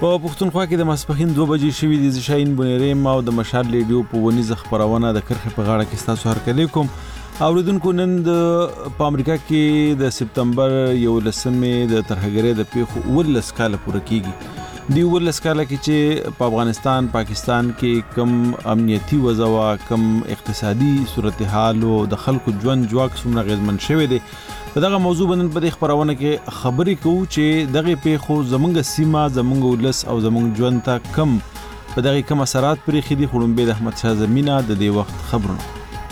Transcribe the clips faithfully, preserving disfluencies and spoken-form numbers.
په پښتونخوا کې د ماسپښین دوه بجې شوي دي. زه شاهین بونیریم او د مشال ریډیو په ونیزه خپرونه د کرښې په غاړه کې ستاسو هرکلی کوم. اوریدونکو نن په امریکا کې د سپتمبر یولسمې د ترهګرۍ د پیښو اوولس کاله پوره کیږي. دی اوولس کاله کې چې په افغانستان پاکستان کې کم امنیتي وضع کم اقتصادي صورتحال او د خلکو ژوند جواک څومره اغیزمن شوی دی. په دغه موضوع باندې په دې خبرونه کې خبرې کوو چې دغه پیښو زمونږ سیمه زمونږ ولس او زمونږ ژوند ته کم په دغه کم اثرات پرې خېدي. خړومبې د احمد شاه زمینه د دې وخت خبرونه.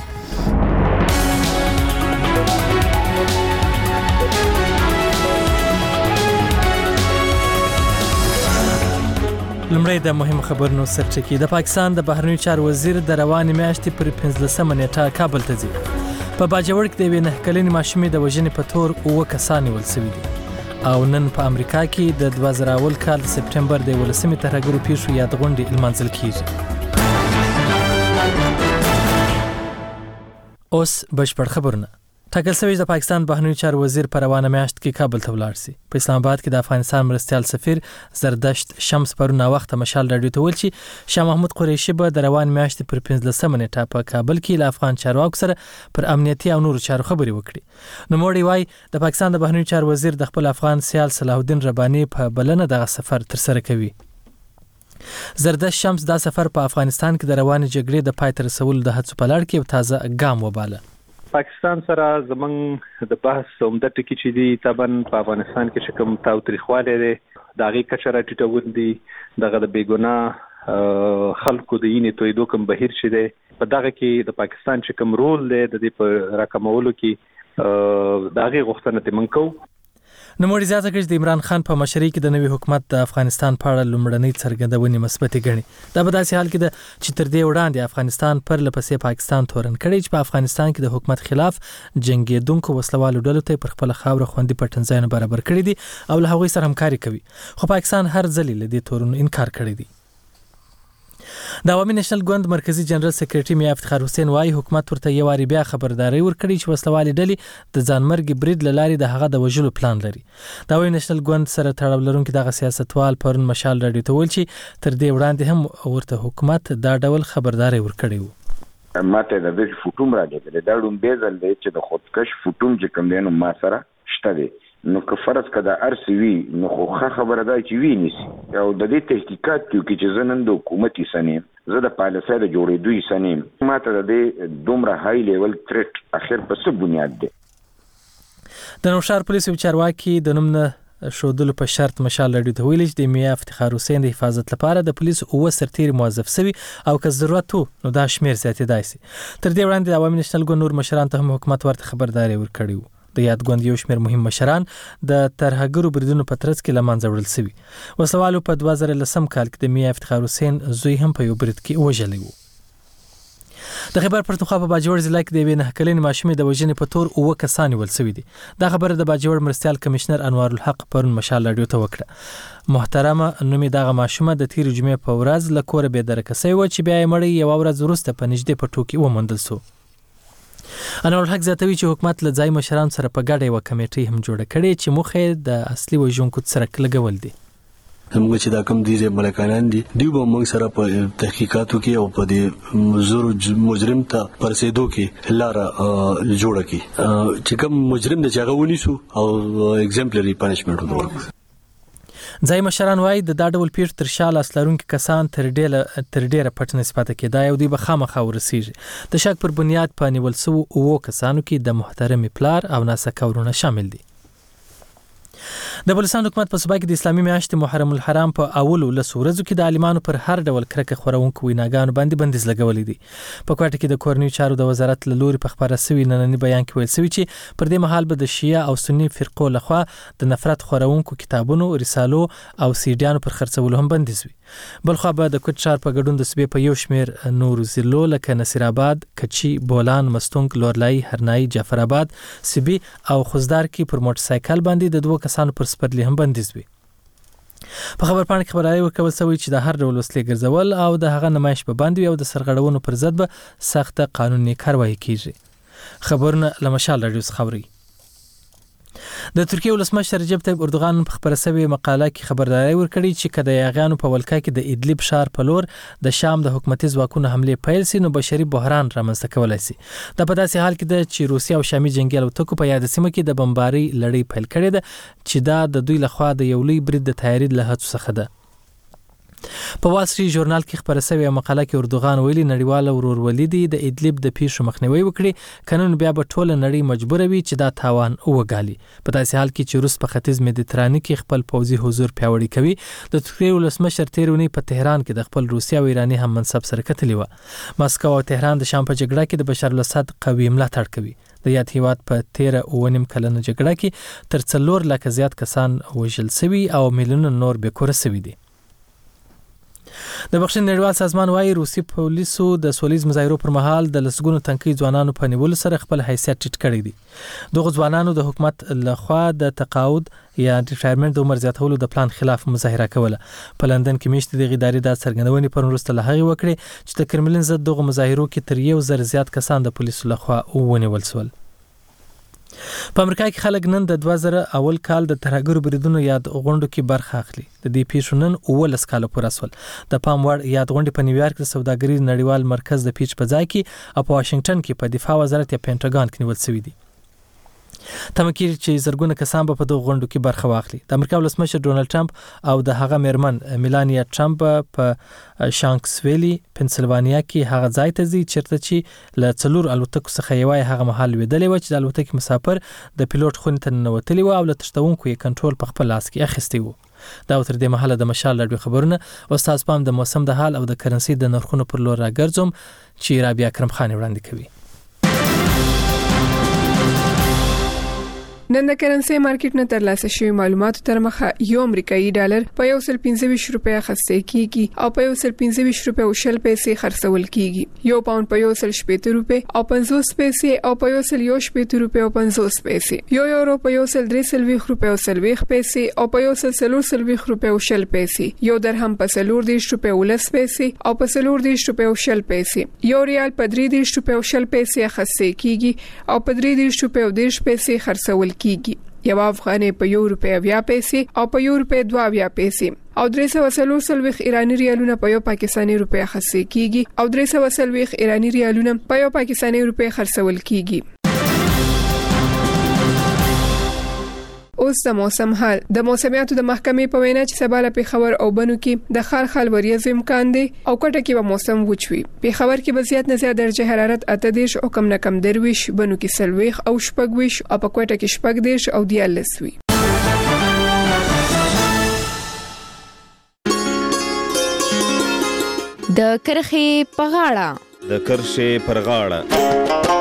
لمړی د مهم خبرونو سرچکی. د پاکستان د بهرنیو چارو وزیر د روانې میاشتې پر پنځلسمه نیټه کابل ته ځي. په باجوړ کې د یوې نهه کلنې ماشومې د وژنې په تور اووه کسان نیول شوي دي. او نن په امریکا کې د دوه زره اول کال د سپټمبر د یولسمې ترهګرو پیښو یادغونډې لمانځل کیږي. اوس بشپړ خبرونه. ټاکل شوی د پاکستان بهرنیو چارو وزیر په روانه میاشت کې کابل ته ولاړ شي. په اسلام آباد کې د افغانستان مرستیال سفیر زردشت شمس پرونه وخت مشال راډیو ته ویل چې شاه محمود قریشي به د روان میاشت پر پنځلسمه نیټه په کابل کې له افغان چارواکو سره پر امنیتي او نورو چارو خبرې وکړي. نو موړي وای د پاکستان د بهرنیو چارو وزیر د خپل افغان سیال صلاح الدین رباني په بلنه دغه سفر تر سره کوي. زردشت شمس دا سفر په افغانستان کې د روان جګړې د پای ته رسولو د هڅو په لړ کې یو تازه ګام وباله. پاکستان سره زمنګ د بحث عمده ټکی چې دی طبعا په افغانستان کې کوم تاوتریخواله دی د هغې کچه راټیټول دي. دغه د بیګناه خلکو د یینې تویدو کوم بهیر چې دی په دغه کې د پاکستان چې کوم رول دی د دې په راکمولو کې د هغې غوښتنه ترې موږ کوو. نوموړي زیاته کړه چې د عمران خان په مشرۍ کې د نوي حکومت د افغانستان په اړه لومړنۍ څرګندونې مثبتې ګڼي. دا په داسې حال کې ده چې تر دې وړاندې افغانستان پر لپسې پاکستان تورن کړی چې په افغانستان کې د حکومت خلاف جنگیدونکو وسلوالو ډلو ته پر خپل خاوره خوندي پټنځایونه برابر کړي دي او له هغوی سره همکاري کوي. خو پاکستان هر ځل له دې تورونو انکار کړی دی. د عوامي نېشنل ګوند مرکزی جنرال سکرټری میا افتخار حسین وايي حکومت ورته یو واری بیا خبرداري ورکړي چې وسلوالې ډلې د ځانمرګ برید له لارې د هغه د وژلو پلان لري. د عوامي نېشنل ګوند سره تړاو لرونکي دغه سیاستوال پرون مشال راډیو ته ویل چې تر دې وړاندې هم ورته حکومت دا ډول خبرداري ورکړی و. ماته د دې فوټوم راځي دا ډوم بیزل دی چې د خودکش فوټوم چې کوم دی نو ما سره شته دی. نو که فرض کده ارسی وی نو خو خبره ده چې وی نسی او د دې تحقیقات کې چې زنن د حکومتي سنیم زه د پالیسۍ د جوړېدوی سنیم ماته د دې دومره های لیول تریټ اخر په څه بنیاد دی. د نوشهر پولیسو چارواکي د نوم نه شودلو په شرط مشال راډیو ته ویل چې د میا افتخار حسین د حفاظت لپاره د پولیسو اوه سرتیري موظف شوي او که ضرورت وو نو دا شمیر زیاتېدای شي. تر دې وړاندې د عوامي نېشنل ګوند نور مشران ته هم حکومت ورته خبرداری ورکړی و. د یاد ګوند یو شمېر مهم مشران د ترهګرو بریدونو په ترڅ کې له منځه وړل شوي. وسلوالو په دوه زره لسم کال کې د میا افتخار حسین زوی هم په یو برید کې وژلی و. د خیبر پښتونخوا په باجوړ ضلع کې د یوې نهه کلنې ماشومې د وژنې په تور اووه کسان نیول شوي دي. دا خبره د باجوړ مرستیال کمشنر انوار الحق پرون مشال راډیو ته وکړه. محترمه نومې دغه ماشومه د تیرې جمعې په ورځ له کوره بېدرکه شوې وه چې بیا یې مړی یوه ورځ وروسته په نږدې پټو کې وموندل شو. انوار الحق زیاتوي چې حکومت له ځایي مشرانو سره په ګډه یوه کمیټۍ هم جوړه کړې چې موخه یې د اصلي وژونکو سرک لګول دي. موږ چې دا کوم دي ملکانان دي دوی به موږ سره په تحقیقاتو کې او په دې زور مجرم ته پرسېدو کې لاره جوړه کی چې کوم مجرم د جګه ونیسو او ایگزامپلری پنیشمنت ورکړو. ځای مشران وایي د دا ډول پیښو تر شا لاس لرونکي کسان تر ډېره تر ډېره پټ نسبت کېدای او دوی به خامخا ورسیږي. د شک پر بنیاد په نیول شوو اووه کسانو کې د محترمې پلار او ناسکه ورونه شامل دي. د بلوچستان حکومت په صوبه کې د اسلامي میاشتې محرم الحرام په اولو لسو ورځو کې د عالمانو پر هر ډول کرکه خورونکو ویناګانو باندې بندیز لګولی دی. په کوټه کې د کورنیو چارو د وزارت له لوري په خپاره شوي ننني بیان کې ویل شوي چې پر دې مهال به د شیعه او سني فرقو لخوا د نفرت خورونکو کتابونو، رسالو او سیډیانو پر خرڅولو هم بندیز وي. بلخوا به د کوټ ښار په ګډون د صوبې په یو شمېر نورو ضلعو لکه نصیرآباد، کچي، بولان، مستونګ، لورلای، هرنایي، جعفرآباد، سبي او خوزدار کې پر موټر سایکل باندې د دوه کسانو پر سپرلي هم بندیز وي. په خبر پاڼه کې خبرای ورکول شوی چې د هر ډول وسلې ګرځول او د هغه نمایش په باندې او د سرغړونو پر ضد به سخته قانوني کاروایی کیږي. خبرونه له مشال راډیو څخه اوري. د ترکیه ولسمشر رجب طیب اردوغان په خبره سوي مقاله کې خبرداري ورکړي چې کله یاغانو په ولکه کې د ادلب ښار په لور د شام د حکومتي ځواکونو حمله پیل سي نو بشري بحران رامنځته کولای شي. د په داسې حال کې د چې روسیا او شامي جنگي الوتکو په یاد سیمه کې د بمباري لړۍ پیل کړې ده چې دا د دوی لخوا د یو لوی برید د تیاری له هڅو څخه ده. په وال سټریټ ژورنال کې خبره شوې مقاله کې اردوغان ویلي نړیواله ورورولي دي د ادلب د پیښو مخنیوي وکړي قانون بیا به ټول نړۍ مجبور وي چې دا تاوان وګالي. په داسې حال کې چې روس په ختیځ مدیترانې کې خپل پوځي حضور پیاوړی کوي. د ترکیه ولسمشر تیرونی په تهران کې د خپل روسیا او ایراني هم منصب سره کتلی و. ماسکو او تهران د شام په جګړه کې د بشار الاسد قوي ملاتړ کوي. د یاد هیواد په تیره اوونیم کلنه جګړه کې تر څلور لکه زیات کسان وژل شوي او میلیونه نور بېکوره شوي دي. د بخښنې نړیوال سازمان وايي روسي پولیسو د سولیز مظاهرو پر مهال د لسګونو تنکي ځوانانو په نیولو سره خپل حیثیت ټیټ کړی دی. دغه ځوانانو د حکومت لخوا د تقاعد یا ریټایرمنټ د عمر زیاتولو د پلان خلاف مظاهره کوله. په لندن کې میاشتې د ادارې د څرګندونې پر وروسته له هغې وکړې چې د کرملین ضد دغه مظاهرو کې تر یو زر زیات کسان د پولیسو لخوا ونیول شول. په امریکا کې خلک نن د دوه زره اول کال د ترهګرو بریدونو یاد غونډو کې برخه اخلي. د دې پیښو نن اوولس کاله پوره شول. د پام وړ یاد غونډې په نیویارک د سوداګریز نړیوال مرکز د پیچ په ځای کې او په واشنگټن کې په دفاع وزارت یا پینټاګان کې نیول شوي دي. تمه کېږي چې زرګونه کسان به په دغه غونډو کې برخه واخلي. د امریکا ولسمشر ډونالد ټرمپ او د هغه میرمن میلانیا ټرمپ په شانکسویلی پنسلوانیا کې هغه ځای ته ځي چیرته چې له څلور الوتکو څخه یوه هغه مهال ویدلې و چې د الوتکې مسافر د پیلوټ خونې ته ننوتلی و او له تښتونکو یې کنټرول په خپل لاس کې اخیستی و. دا تر دې مهاله د مشال راډیو خبرونه او استاد پام د موسم د حال او د کرنسي د نرخونو پر لور راګرځوم چې رابعه اکرم خان وړاندې کوي. نن د کرنسي مارکیټ نه ترلاسه شوی معلوماتو تر مخه یو امریکایي ډالر په یو سل پنځه ویشت روپیا خرڅ کیږي او په یو سل پنځه ویشت روپیا او شل پیسې خرڅول کیږي. یو پاوند په یو سل شپږ روپیا او پنځوس پیسې او په یو سل یو شپږ روپیا او پنځوس پیسې. یو یورو په یو سل درې سلويخ روپیا او سلويخ پیسې او په یو سل څلور سلويخ روپیا او شل پیسې. یو درهم په څلور دیرش روپیا او لس پیسې او په څلور دیرش روپیا او شل پیسې. یو ریال په درې دیرش روپیا او شل پیسې خرڅ کیږي او په درې دیرش روپیا او دیرش پیسې خرڅول کیږي. یو افغانۍ په یو روپیا بیا پیسې او په یو روپیا دوه بیا پیسې او درې سوه څلور سلويخ ایرانی ریالونه په یو پاکستاني روپیا خرڅ کیږي او درې سوه سلويخ ایرانی ریالونه په یو پاکستاني روپیا خرڅول کیږي. اوس د موسم حال. د موسمیاتو د محکمې په وینا چې سبا له پیښور او بنو کې د خال خال وریځو امکان دی او کټه کې به موسم وچوي. پیښور کې به زیات نه زیات درجه حرارت اته دیرش او کم نه کم درویش، بنو کې سلويخ او شپږويش او په کوټه کې شپږ دیرش او دیارلس وي. د کرخې په غاړه د کرښې پر غاړه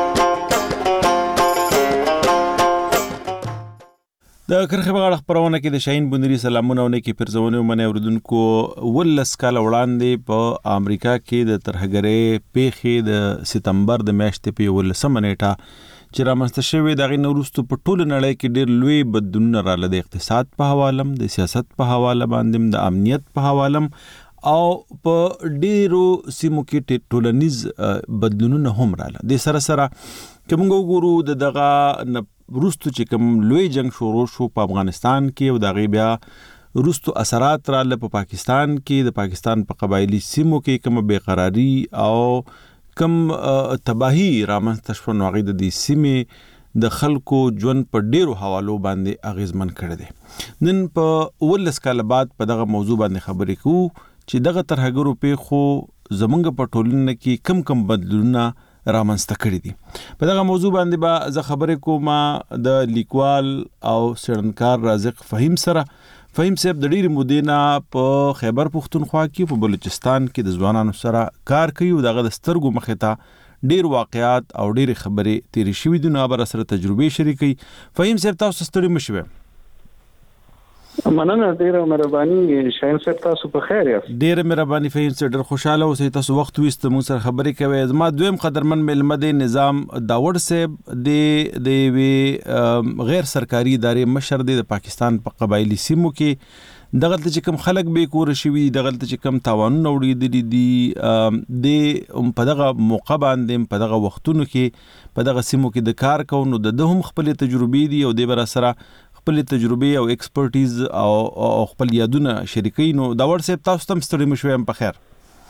د کرخې په غاړه خبرونه کې د شاهین بندري سلامونه او نیکی پرزونه ومنه اوردونکو. ولس کال وړاندې په امریکا کې د ترهګرۍ پیښې د سپتمبر د میاشتې په ولسمه نیټه چې رامنځته شوې د غي نورستو په ټوله نړۍ کې ډېر لوی بدلونونه راغلي. د اقتصاد په حواله، د سیاست په حواله باندې، د امنیت په حواله او په ډیرو سیمو کې ټولنیز بدلونونه هم راغله. د سره سره کومه وګورو د دغه روستو چې کوم لوی جنگ شروع شو په افغانستان کې او دغه بیا روستو اثرات راغله په پاکستان کې، د پاکستان په قبایلی سیمو کې کوم بیقراری او کوم تباہی رامنځته شو نو هغه د دې سیمې د خلکو ژوند په ډیرو حوالو باندې اغیزمن کړی دی. نن په ولس کال بعد په دغه موضوع باندې خبرې کوو چې دغه ترهګرو پیښو زمونږ په ټولنه کې کم کم بدلونونه رامنځته کړی دي. په دغه موضوع باندې به زه خبرې کوم د لیکوال او څېړنکار رازق فهیم سره. فهیم صاحب د ډېرې مودې نه په خیبر پښتونخوا کې په بلوچستان کې د ځوانانو سره کار کوي او دغه د سترګو مخې ته ډېر واقعات او ډېرې خبرې تیرې شوي دي، نو هغه به سره تجربې شریکوي. فهیم صاحب تاسو ستړي مه شوئ. مننه، ډیره مهرباني شاهین صاحب، تاسو په خیر یاست؟ ډیره مهرباني فهیم صاحب، ډیر خوشاله اوسئ تاسو وخت وست مون سره خبرې کوي. زما دویم قدرمن ملمه د نظام داوړ صاحب د د غیر سرکاري ادارې مشر د پاکستان په قبایلی سیمو کې دغه چې کوم خلک به کور شي دغه چې کوم تاوانونه وړي دي د په دغه موقع باندې په دغه وختونو کې په دغه سیمو کې د کار کوونو د هم خپل تجربې دي او د بر سره خپل تجربې او ایکسپرټیز او خپل یادونه شریکینو دا ورسې تاسو تم ستړي مشوي په خیر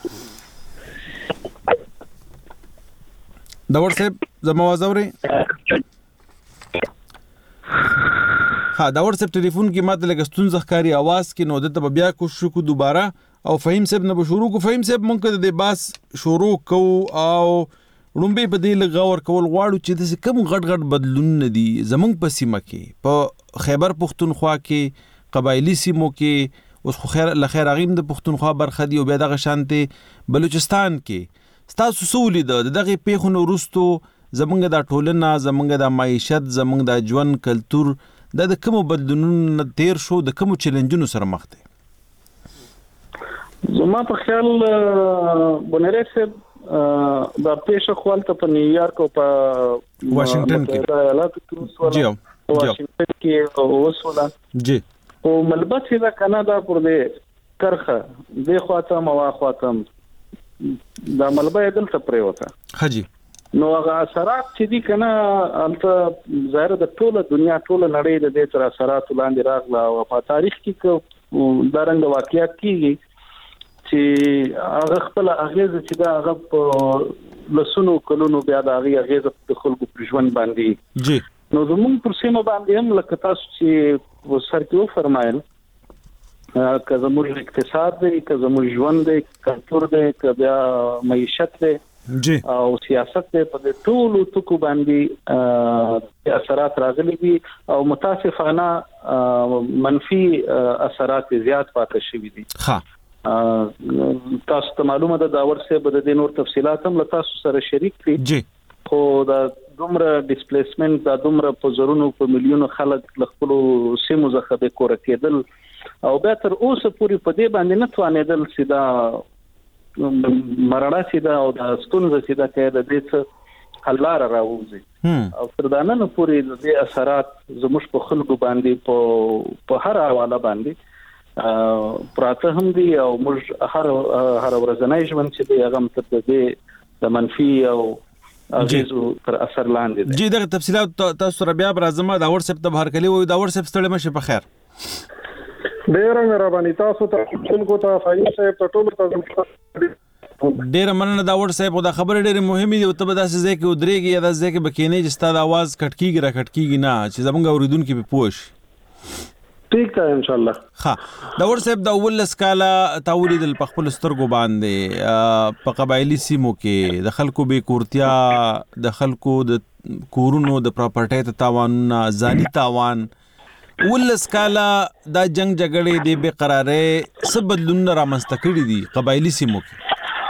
دا ورسې زما وازوري ها دا ورسې ټلیفون کې ماته لګ ستونزه ښکاری आवाज کې نو د ته بیا کوشش کو دوباره او فهیم صاحب نه شروع کو فهیم صاحب مونږ د باس شروع کو او لومبي په دې لغور کول غواړو چې د کوم غټ غټ بدلون دي زمونږ په سیمه کې په خیبر پختونخوا کې قبایلی سیمو کې اوس خو خیر لخیر اغیم د پختونخوا برخه دی او بیا دغه شانته بلوچستان کې تاسو سولې د دغه پیښونو وروستو زمونږ د ټولنه زمونږ د معیشت زمونږ د ژوند کلچر د کوم بدلونونو تیر شو د کوم چیلنجونو سره مخ دي زما په خیال بنره صاحب د پیښه خپل په نیویارک او په واشنگټن کې جی واشنگټن کې اوسولا جی او ملبت دا کاناډا پر دې کرخه د خواته موا خواته دا ملبه دلته پرې وته حجی نو هغه اثرات چې دي کنه البته ظاهر د ټوله دنیا ټوله نړۍ د دې تر اثرات لاندې راغله او په تاریخ کې دا رنګ واقعیت کیږي چې هغه خپل اغیز چې دا هغه په لسونو کلونو بیا د هغه اغیز د خلکو پر ژوند باندې جی نو زموږ پر سیمه باندې هم لکه تاسو چې وسر کې فرمایل که زموږ اقتصاد دی که زموږ ژوند دی کلچر دی که بیا معیشت دی جی او سیاست په ټولو ټکو باندې اثرات راغلي دي او متاسفانه منفي اثرات زیات پاتې شوي دي ها تاسو ته معلومه ده دا ورسې بد د نور تفصيلات هم تاسو سره شریک کړي جی خو دا دومره ډیسپلیسمنت دا دومره په زرونو په میلیونو خلک خپل سیمو څخه د کور کېدل او به تر اوسه پوری په دې باندې نه توانېدل سیدا مرړه سیدا او د ستونزه سیدا کې د دې څخه حل لار راوځي او تر دا نه پوری د اثرات زموږ په خلکو باندې په په هر حواله باندې پراته هم دي او موږ هر هر ورځنی ژوند چې دی هغه تر دې د منفي او اغیزو تر اثر لاندې دي جی دغه تفصيلات تاسو سره بیا راځم دا واتس اپ ته بهر کلی وي دا واتس اپ ستړي مشه په خیر ډیر مهرباني تاسو ته څنګه ته فایل صاحب ته ټول تاسو ډیر مننه دا وړ صاحب دا خبره ډیره مهمه دي او ته به داسې ځای کې ودرېږي یا داسې ځای کې بکینې چې ستاسو आवाज کټکیږي را کټکیږي نه چې زمونږ اوریدونکو په پوښ ٹھیک ہے ان شاء الله ها دا ور صاحب دا ولس کاله تاولید په خپل سترګو باندې په قبایلی سیمو کې د خلکو به کورتیا د خلکو د کورونو د پراپرټي ته تاوان ځاني تاوان ولس کاله دا جنگ جګړې د بے قرارې سبدلون را مستقړي دي قبایلی سیمو کې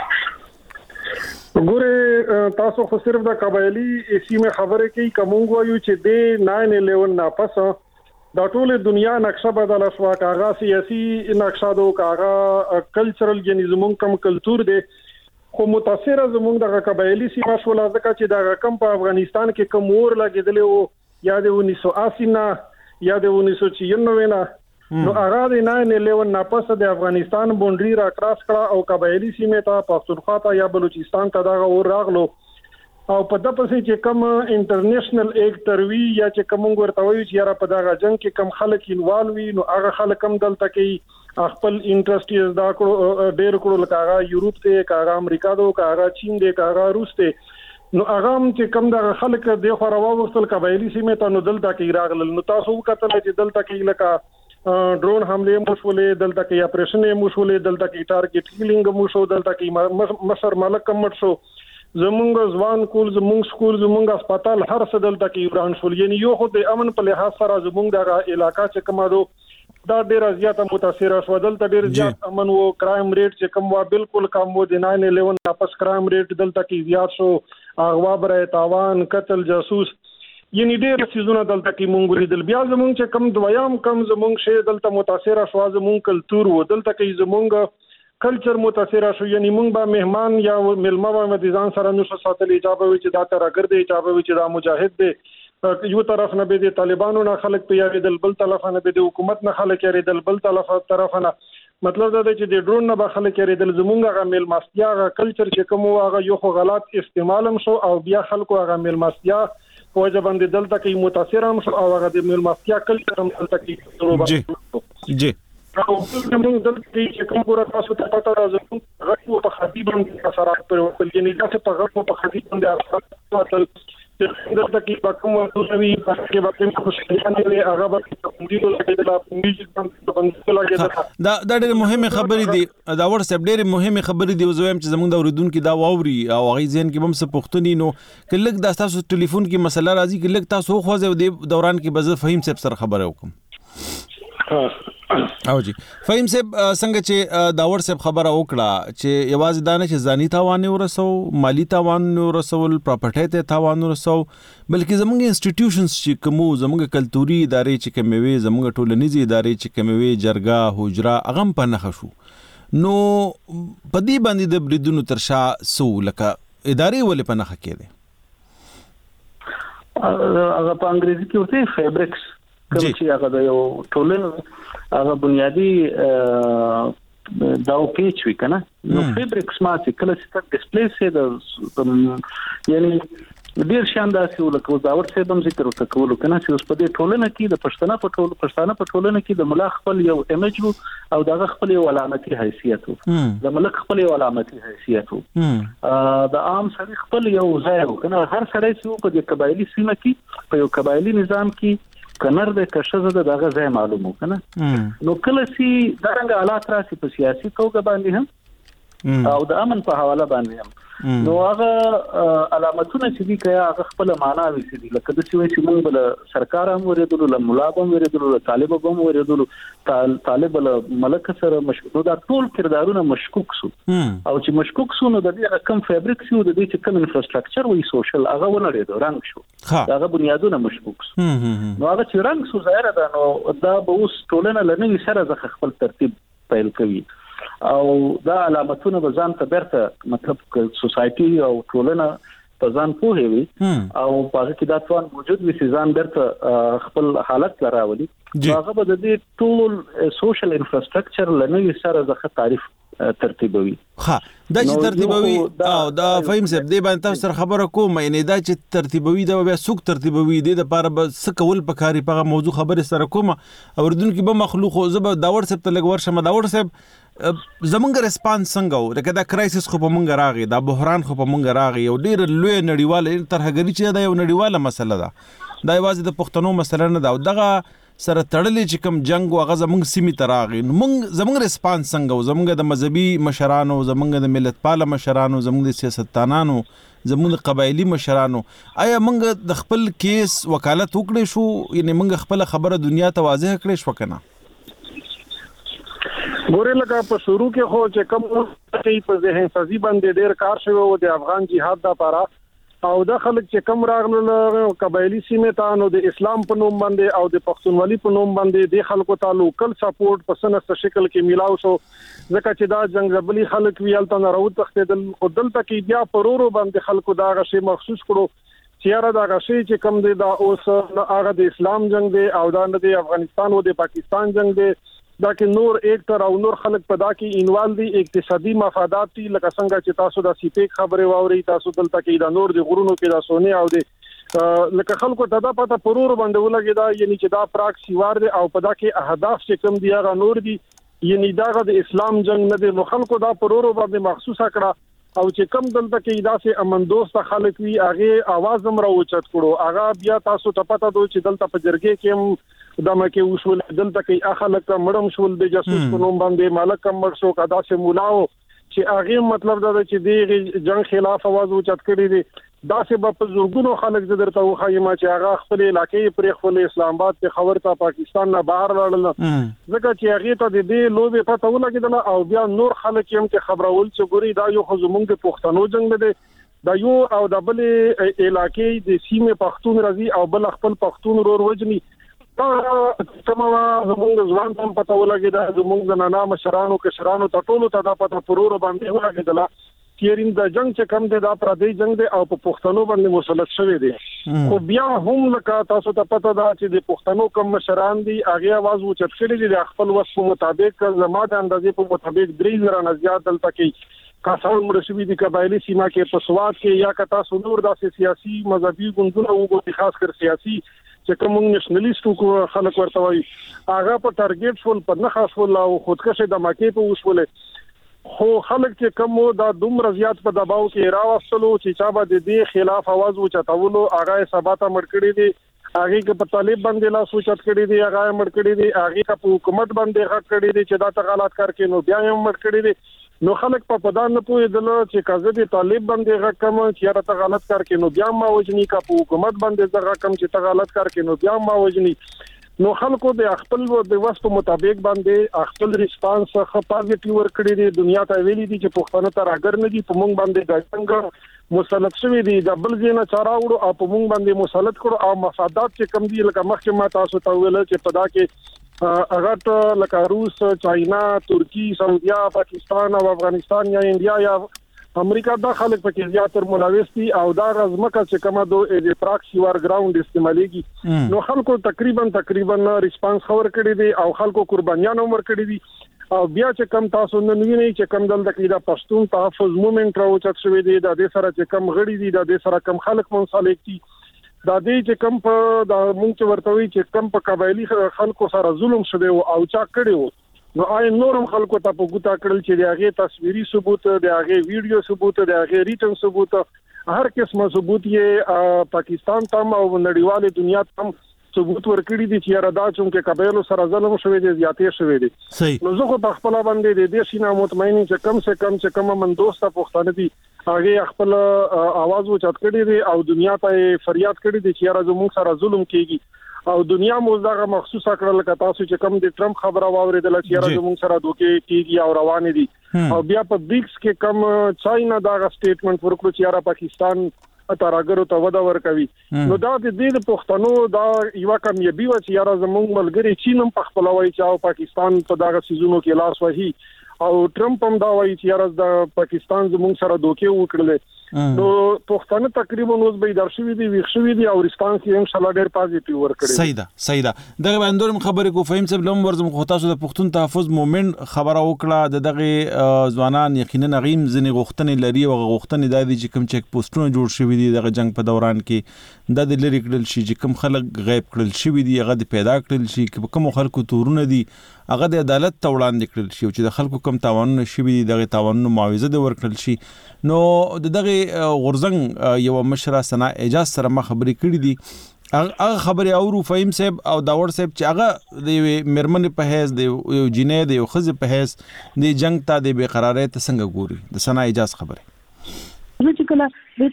ګوره تاسو خو صرف د قبایلی سیمه خبره کوي کومو وایو چې د ناین الیون نه پس دا ټول دنیا نقشه بدل شو کاغه سیاسي نقشه دو کاغه کلچرل یعنی زمونږ کم کلچر دی خو متاثر زمونږ د قبایلی سیمه شو لازم چې دا کم په افغانستان کې کوم اور لګیدل او یا د انیس سو اسی نه یا د انیس سو چھیانوے نه نو هغه د ناین الیون نه پس د افغانستان بونډري را کراس کړه او قبایلی سیمه ته پښتونخوا ته یا بلوچستان ته دا اور راغلو او په د پسې چې کوم انټرنیشنل ایکټر وی یا چې کوم ورته وی چې را په دا جنگ کې کم خلک انوالو وي نو هغه خلک کم دلته کې خپل انټرست یې دا کړو ډېر کړو لکه هغه یورپ ته هغه امریکا ته هغه چین ته هغه روس ته نو هغه چې کم دا خلک د خو راوستل قبایلی سیمه ته نو دلته کې راغلل نو تاسو وکړل چې دلته کې لکه ډرون حمله مشولې دلته کې اپریشن مشولې دلته کې ټارګټ کیلینګ مشو دلته کې مشر ملک کمټ شو زمونږ ځوان کول زمونږ سکول زمونږ هسپتال هر څه دلته کې وران شول یعنی یو خو د امن په لحاظ سره زمونږ د علاقې چې کومو دا ډیر زیات متاثر شو دلته ډیر زیات امن او کرایم ریټ چې کوم وا بالکل کم و د ناین الیون واپس کرایم ریټ دلته کې زیات شو اغوا برای تاوان قتل جاسوس یعنی ډیر چیزونه دلته کې مونږ لیدل بیا زمونږ چې کم دویام کم زمونږ شی دلته متاثر شو زمونږ کلچر و دلته کې زمونږ کلچر متاثر شو یعنی مونږ به مهمان یا ملما به مدیزان سره نو ساتل اجازه وي چې دا تر اگر دی اجازه وي چې دا مجاهد دی یو طرف نه به د طالبانو نه خلک پیاریدل بل طرف نه به د حکومت نه خلک یریدل بل طرف طرف نه مطلب دا دی چې د ډرون نه به خلک یریدل زمونږ هغه میل ماستیا هغه کلچر چې کوم هغه یو خو غلط استعمال هم شو او بیا خلکو هغه میل ماستیا په وجه باندې دلته کې متاثر هم شو او هغه د میل ماستیا کلچر هم دلته کې جی جی او موږ دلته کې کوم ګور تاسو ته پته راځي غټو په خدي باندې اثرات پر وکړي یعنی دا چې په غټو په خدي باندې اثرات دلته کې په کومه توګه کې په کومه خوشاله نه هغه په کومې لګیدل په میوزیک باندې لګیدل دا دا ډېر مهمه خبرې دي دا واتس اپ ډېر مهمه خبرې دي وزویم چې زموږ د اوریدونکو دا واوري او هغه ځین کې هم څه پښتوني نو کله دا تاسو ټلیفون کې مسله راځي کله تاسو خو ځو دوران کې بز فهیم صاحب سره خبره وکم او جی فهیم صاحب څنګه چې دا واتس اپ خبره وکړه چې یوازې دا نه چې ځاني تاوان ورسو مالی تاوان ورسول پراپرټي ته تاوان ورسو بلکې زموږ انسټیټیوشنز چې کومو زموږ کلتوري ادارې چې کوموي زموږ ټولنیزي ادارې چې کوموي جرګه حجره اغم په نخ شو نو پدی باندې د بریدونو ترشا سو لکه ادارې ولې په نخ کېده هغه په انګریزي کې ورته فیبریکس کوم چې هغه د یو ټولنې هغه بنیادی دا او پیچ وی کنه نو فیبریکس ما چې کله چې ډسپلی سي د یعنی ډیر شاندار سی ولکه دا ورته هم ذکر وکړو کنه چې اوس په دې ټولنه کې د پښتنه په ټول پښتنه په ټولنه کې د ملا خپل یو ایمیج او دغه خپل یو علامتي حیثیت د ملک خپل یو علامتي حیثیت د عام سړي خپل یو ځای کنه هر سړی چې په دې قبایلی سیمه کې په یو قبایلی نظام کې کنر د کشزه د دغه ځای معلومو کنه نو کله چې دغه حالات راسي په سیاسي توګه باندې هم او د امن په حواله باندې هم نو هغه علامتونه چې دي کیا هغه خپل معنا وي دي لکه د څه چې موږ بل سرکار هم ورېدلو له مولا هم ورېدلو له طالب هم ورېدلو طالب له ملک سره مشکوک دا ټول کردارونه مشکوک سو او چې مشکوک سو نو د دې کم فیبریک سو د دې چې کم انفراستراکچر وي سوشل هغه ونړېدو رنګ شو هغه بنیادونه مشکوک سو نو هغه چې رنګ سو ظاهر ده نو دا به اوس ټولنه لنوي سره ځخ خپل ترتیب پیل کوي او دا علامتونه به ځان ته برته مطلب سوسايټي او ټولنه په ځان پوهوي او په کې دا توان موجود وي چې ځان برته خپل حالت لراولي هغه به د دې ټول سوشل انفراستراکچر لنوي سره ځخه تعریف ترتیبوي ها دا چې ترتیبوي او دا فهم صاحب دی باندې تاسو سره خبره کوم یعنی دا چې ترتیبوي دا بیا سوق ترتیبوي د لپاره به سکول پکاري په موضوع خبره سره کوم او ردون کې به مخلوق زب دا واتس اپ ته لګ ورشم دا واتس اپ زمونږ ریسپانس څنګه و لکه دا کرایسس خو په مونږ راغی دا بحران خو په مونږ راغی او ډیر لوی نړیواله ترهګری چې دا یو نړیواله مسله ده دا یوازې د پښتنو مسله نه ده او دغه سره تړلې چې کوم جنگ او غزا موږ سیمه تراغي موږ زمونږ ریسپانس څنګه و زمونږ د مذهبي مشرانو زمونږ د ملت پاله مشرانو زمونږ د سیاستدانانو زمونږ د قبایلی مشرانو آیا موږ د خپل کیس وکالت وکړې شو یعنی موږ خپل خبره دنیا ته واضح کړې شو کنه ګورې لکه په شروع کې خو چې کوم چې په ذهن سازي باندې ډېر کار شوی و د افغان جهاد لپاره او د خلک چې کوم راغله قبایلی سیمه ته نو د اسلام په نوم باندې او د پښتونولي په نوم باندې د خلکو ته لوکل سپورټ په سنست شکل کې میلاو شو ځکه چې دا جنگ زبلی خلک ویل ته راوت تختیدل او دلته کې بیا پرورو باندې خلکو دا غشي مخصوص کړو چې را دا غشي چې کوم دی دا اوس هغه د اسلام جنگ دی او دا د افغانستان او د پاکستان جنگ دی دا کې نور ایک تر او نور خلک په دا کې انوال دي اقتصادي مفادات دي لکه څنګه چې تاسو د سیپیک خبره واوري تاسو دلته کې دا نور د غرونو کې دا سونه او د لکه خلکو ته دا پته پرور باندې ولګي دا یعنی چې دا پراک سیوار دي او په دا کې اهداف چې کم دي هغه نور دي یعنی دا د اسلام جنگ نه دي نو خلکو دا پرور باندې مخصوصه کړه او چې کم دلته کې دا سه امن دوست خلک وی هغه आवाज هم راوچت کړو هغه بیا تاسو ته پته دو چې دلته په جرګه کې دا مکه وشول دلته کې اخلک مړم شول د جاسوس په نوم باندې مالک مړ شو کدا سه مولاو چې هغه مطلب دا چې د جنگ خلاف आवाज اوچت کړی دي دا سه په زورګونو خلک درته وخایما چې هغه خپل علاقې پر خپل اسلام آباد ته خبر ته پاکستان نه بهر لاړل ځکه چې هغه ته د دې لوبې پته ولګیدل او بیا نور خلک هم چې خبرول چې ګوري دا یو خو زمونږ پښتنو جنگ نه دی دا یو او د بل علاقې د سیمه پښتون راځي او بل خپل پښتون ورور وجني دا سموا زمونږ ځوان هم پته ولګیدا زمونږ د نانا مشرانو کشرانو ټولو ته دا پته پرور باندې ولګیدل تیرین د جنگ چې کم دی دا پردی جنگ دی او په پښتنو باندې مسلط شوی دی خو بیا هم لکه تاسو ته پته ده چې د پښتنو کم مشران دي هغه आवाज اوچت کړی دي د خپل وس په مطابق زما د اندازې په مطابق درې زره نه زیات دلته کې کاسان مرشوي دي قبایلی سیمه کې په سواد کې یا کتا سنور داسې سیاسي مذهبي ګوندونه وګوري خاص کر سیاسي چې کوم نېشنلیستو کو خلک ورته وایي هغه په ټارګټ فول په نه خاص ول او خودکشه د مکه په وسوله خو خلک چې کوم دا دومره زیات په دباو کې راوستلو چې چا به د دې خلاف आवाज وچتاولو هغه ثبات مړکړي دي هغه کې په طالب باندې لا سوچت کړي دي هغه مړکړي دي هغه په حکومت باندې حق کړي دي چې دا تغالات کار کوي نو بیا هم مړکړي دي نو خلک په پدان نه پوي دل چې کازه دي طالب باندې حق کم چې را تغالات کار کوي نو بیا ما وجني کا په حکومت باندې ځګه کم چې تغالات کار کوي نو بیا ما وجني نو خلکو د خپل د وسط مطابق باندې خپل ریسپانس خو پازیټیو ورکړي دي دنیا ته ویلي دي چې پښتنه تر اگر نه دي په مونږ باندې څنګه مسلط شوی دي د بل ځینه چارا وړو او په مونږ باندې مسلط کړو او مفادات چې کم دي لکه مخکې ما تاسو ته ویل چې پدا کې اگر لکه روس چاینا ترکی سعودیا پاکستان او افغانستان یا انډیا یا امریکا دا خلک پکې زیاتره ملاوث دي او دا غزمکه چې کومه دوه د پراکسی وار ګراوند استعماليږي نو خلکو تقریبا تقریبا ریسپانس خبر کړی دي او خلکو قربانیان عمر کړی دي او بیا چې کم تاسو نن وینئ چې کم دلته کې دا پښتون تحفظ موومېنټ راوچت شوی دی د دې سره چې کم غړي دي د دې سره کم خلک منسلک دي دا دې چې کم په د مونږ ورتوي چې کم په قبایلی خلکو سره ظلم شوی او چا کړی نو آی نورم خلکو ته په ګوتا کړل چې د هغه تصویري ثبوت د هغه ویډیو ثبوت د هغه ریټن ثبوت هر قسمه ثبوت یې پاکستان ته او نړیواله دنیا ته ثبوت ورکړي دي چې رادا چې قبایلو سره ظلم شوی دی زیاتې شوی دی نو زه خو په خپل باندې د دې سینا مطمئن چې کم سے کم چې کم من دوسته پښتانه دي هغه خپل आवाज وچت کړي دي او دنیا ته فریاد کړي دي چې راځو موږ سره ظلم کیږي او دنیا موږ مخصوصه کړل ک تاسو چې کوم د ټرمپ خبره واوریدل چې راځو موږ سره دوکې کیږي او روان دي او بیا په بریکس کې کم چاینا دا سټیټمنټ ورکړو چې را پاکستان اتراګرو ته ودا ورکوي نو دا د دې پښتنو دا یو کامیابی و چې را زموږ ملګری چینم په خپل وای چې پاکستان په دغه سيزونو کې لاس وهي او ټرمپ هم دا وایي چې راز د پاکستان زموږ سره دوکې وکړل نو پښتانه تقریبا اوس به درشوي دي وښوي دي او ریسپانس یې هم شاله ډېر پازیټیو ورکړي صحیح ده صحیح ده دغه باندې هم خبرې کو فهم صاحب لم ورزم خو تاسو د پښتون تحفظ موومېنټ خبره وکړه د دغه ځوانان یقینا غیم ځنی غوښتنې لري او غوښتنې د دې چې کوم چک پوسټونه جوړ شوی دي دغه جنگ په دوران کې د لری کړل شي چې کوم خلک غیب کړل شوی دي هغه د پیدا کړل شي کوم خلکو تورونه دي هغه د عدالت ته وړاندې کړل شي چې د خلکو کم تاوانونه شوی دي دغه تاوانونه معاوضه د ورکړل شي نو دغه غورزنګ یو مشره سنا اجازه سره ما خبرې کړې دي هغه خبرې اورو فهم صاحب او داور صاحب چې هغه د مرمن په هیڅ د یو جنې د یو خزه په هیڅ د جنگ ته د بیقراری ته څنګه ګوري د سنا اجازه خبره چې کله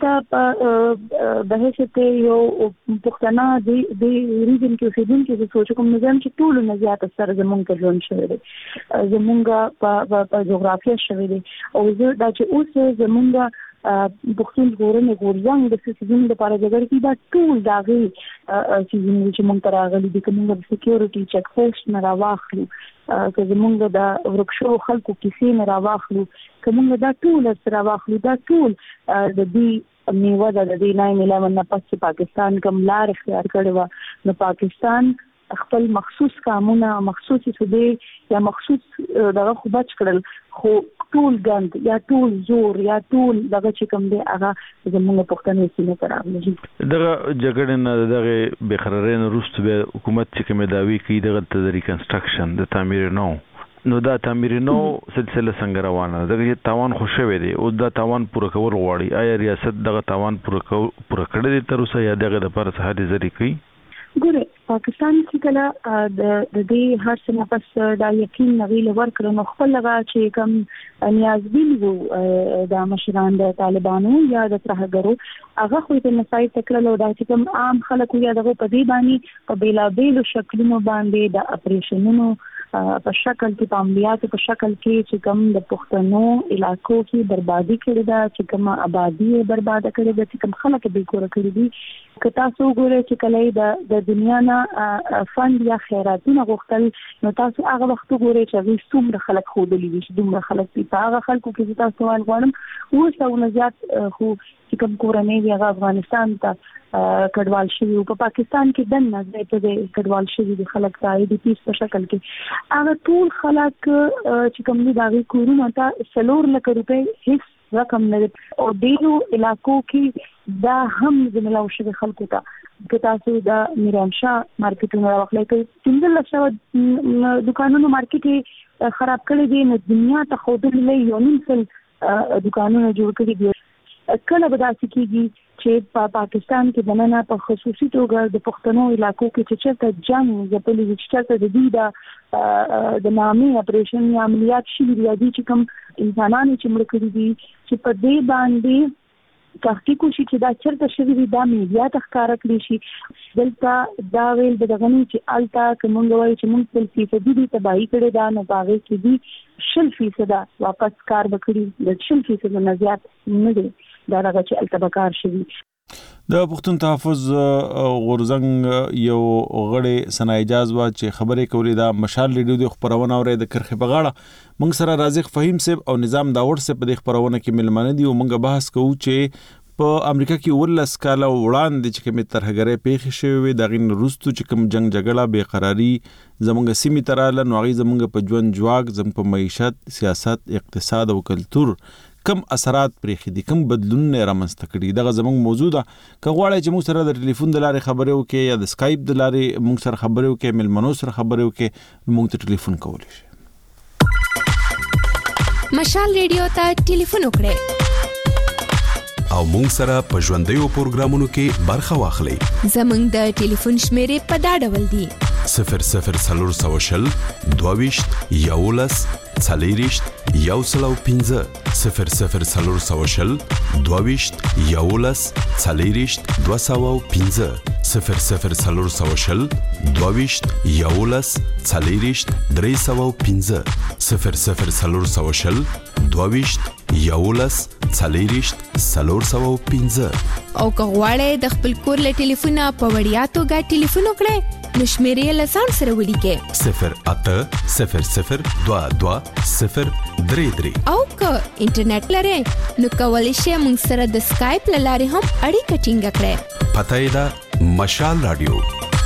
دته د هیڅ یو پښتنه د د ریجن کې اوسېدون کې سوچ کوم نظام چې ټول نه زیات سره زمونږ کې ژوند شوی دی زمونږ په جغرافیه شوی دی او زه دا چې اوس زمونږ پښتون ګورنه ګورځنګ د سیستم لپاره جګړه کې دا ټول داغي چې چې مونږ تراغلي د کومه سکیورټي چک پوسټ نه راوخلو که زمونږ د ورکشو خلکو کیسې نه راوخلو کومه دا ټول سره راوخلو دا ټول د دې میوه د دې ناین الیون نه پس پاکستان کوم لار اختیار کړو نو پاکستان خپل مخصوص قانونه مخصوصي سودی یا مخصوص دغه خو بچ کړل خو ټول ګند یا ټول زور یا ټول دغه چې کوم دی هغه زموږ پښتنې سینه تراغلي دغه جګړه نه دغه بخررین روس به حکومت چې کوم داوی کوي دغه د ریکنسټرکشن د تعمیر نو نو دا تعمیر نو سلسله څنګه روانه دغه تاوان خوشوي دي او دا تاوان پوره کول غواړي آیا ریاست دغه تاوان پوره پوره کړی دی تر اوسه یا دغه د پر څه حل زری کوي ګوره پاکستان چې کله د دې هر څه نه پس دا یقین نویل ورکړ نو خپل لغه چې کوم نیازبین وو د مشران د طالبانو یا د ترهګرو هغه خو ته نصایح تکړه دا چې کوم عام خلکو یا دغه په دې باندې په بیلا بیل شکلونو باندې د اپریشنونو په شکل کې په عملیاتو په شکل کې چې کوم د پښتنو علاقو کې بربادي کړې ده، چې کوم آبادی برباد کړې ده، چې کوم خلک به کور کړی دي. که تاسو وګورئ چې کله د د دنیا نه فند یا خیراتونه غوښتل، نو تاسو هغه وخت وګورئ چې هغوی څومره خلک ښودلي دي، چې دومره خلک دي. په هغه خلکو کې چې تاسو ویل غواړم اوس سوونه زیات خو چې کوم کورنۍ دي هغه افغانستان ته کډوال شوي او په پاکستان کې دننه ځای ته د کډوال شوي دي خلک ته د پیس په شکل کې. هغه ټول خلک چې کوم دي د هغوی کورونو ته څلور لکه روپۍ هېڅ رقم نه دی، او ډېرو علاقو کې دا هم زملاو شوي خلکو ته. که تاسو د میرانشاه مارکیټونه راواخلئ، که پنځلس سوه دوکانونو مارکیټ یې خراب کړی دی، نو دنیا ته ښودلي یو نیم سل دوکانونه جوړ کړي دي. کله به داسې کېږي چې په پاکستان کې دننه په خصوصي توګه د پښتنو علاقو کې چې چېرته جنګ ځپلي وي، چې چېرته د دوی د د نامې اپریشن یا عملیات شوي دي، یا دوی چې کوم انسانان چې مړه کړي دي، چې په دې باندې تحقیق وشي چې دا چېرته شوي دي، دا میډیا ته ښکاره کړي شي. دلته دا ویل د دغه نه چې هلته که موږ وایو چې موږ سل فیصدي دي تباهي کړې ده، نو په هغې کې دي شل فیصده واپس کار به کړي، د شل فیصده نه زیات نه دی دا دغه چې هلته به کار شوي. د پښتون تحفظ غورځنګ یو غړی ثنا اعجاز وا چې خبرې کولې دا مشال ریډیو د خبرونه اوري د کرخه په غاړه. موږ سره رازق فهیم صاحب او نظام داوړ صاحب په دې خبرونه کې ملمانه دي او موږ بحث کوو چې په امریکا کې ولس کاله وړاندې چې کومه ترهګرۍ پیښې شوې وي، دغه وروسته چې کوم جنگ جګړه بې قراری زمونږ سیمې ته رااله، نو هغې زمونږ په ژوند جواک، زمونږ په معیشت، سیاست، اقتصاد او کلتور کم اثرات پرېښي دي، کم بدلونونه رامنځته کړي. دغه زمونږ موضوع ده. که غواړئ چې موږ سره د ټلیفون د لارې خبرې وکړئ یا د سکایپ د لارې موږ سره خبرې وکړئ، مېلمنو سره خبرې وکړئ، موږ ته ټلیفون کولی شئ. مشال ریډیو ته ټلیفون وکړئ او مونږ سره په ژوندیو پروګرامونو کې برخه واخلئ. زمونږ د ټلیفون شمیرې په دا ډول دي: صفر صفر څلور سوه شل دوهویشت یولس څلېرویشت یو سل او پنځه صفر صفر څلور سوه شل دوهویشت یولس څلېرویشت دوه سوه او پنځه صفر صفر څلور سوه شل دوهویشت یولس څلېرویشت درې سوه او پنځه صفر صفر څلور سوه شل دوهویشت یولس څلېرویشت څلور سوه او پنځه. او که غواړئ د خپل کور له ټلیفونه په وړیا توګه ټلیفون وکړئ، نو شمیرې له ځان سره ولیکئ: صفر اته صفر صفر دوه دوه صفر درې درې. او که انټرنیټ لرئ، نو کولی شئ موږ سره د سکایپ له لارې هم اړیکه ټینګه کړئ. پته یې ده مشال رادیو.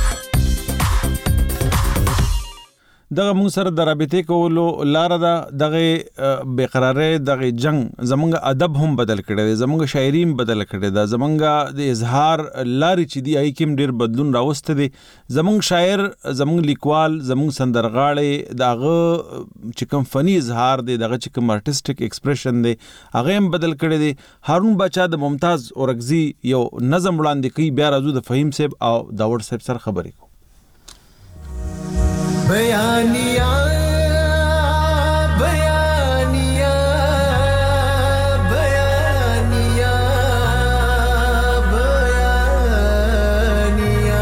دغه موږ سره د رابطې کولو لاره ده. دغه بېقرارۍ، دغه جنگ زمونږ ادب هم بدل کړی دی، زمونږ شاعري هم بدل کړې ده، زمونږ د اظهار لارې چې دي هغې کې هم ډېر بدلون راوستی دی. زمونږ شاعر، زمونږ لیکوال، زمونږ سندرغاړی، د هغه چې کوم فني اظهار دی، دغه چې کوم آرټسټک ایکسپریشن دی، هغه هم بدل کړی دی. هارون باچا د ممتاز اورکزي یو نظم وړاندې کوي، بیا راځو د فهیم صاحب او داوړ صاحب سره خبرې کوو. بيانيا بيانيا بيانيا بيانيا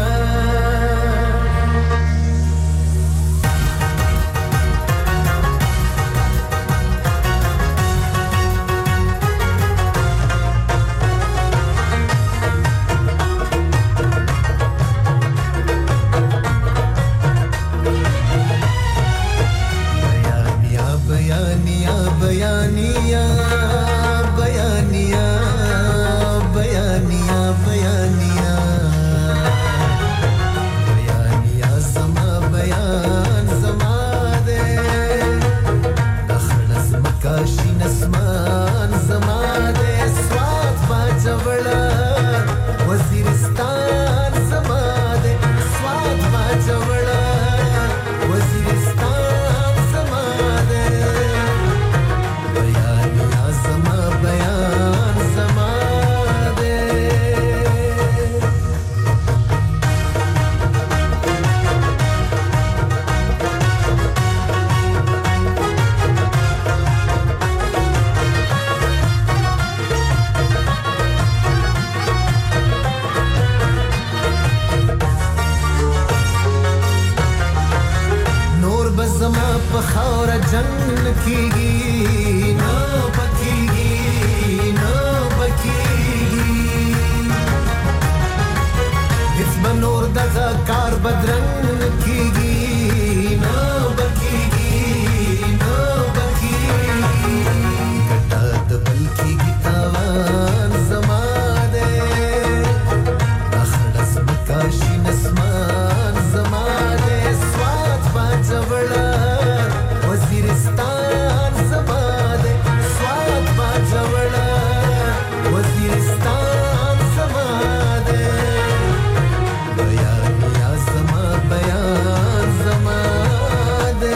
جنگ کیږي نو پکېږي نو پکېږي هیڅ به نور دغه کار بدرنګ کیږي نو پکېږي نو پکېږي ګټه د بل کیږي تاوان زما دی اخړس مکاشي نسمان زما دی سوات باجوړه وزیرستان زما دی سوات باجوړه وزیرستان زما دی بیان یا زما بیان زما دی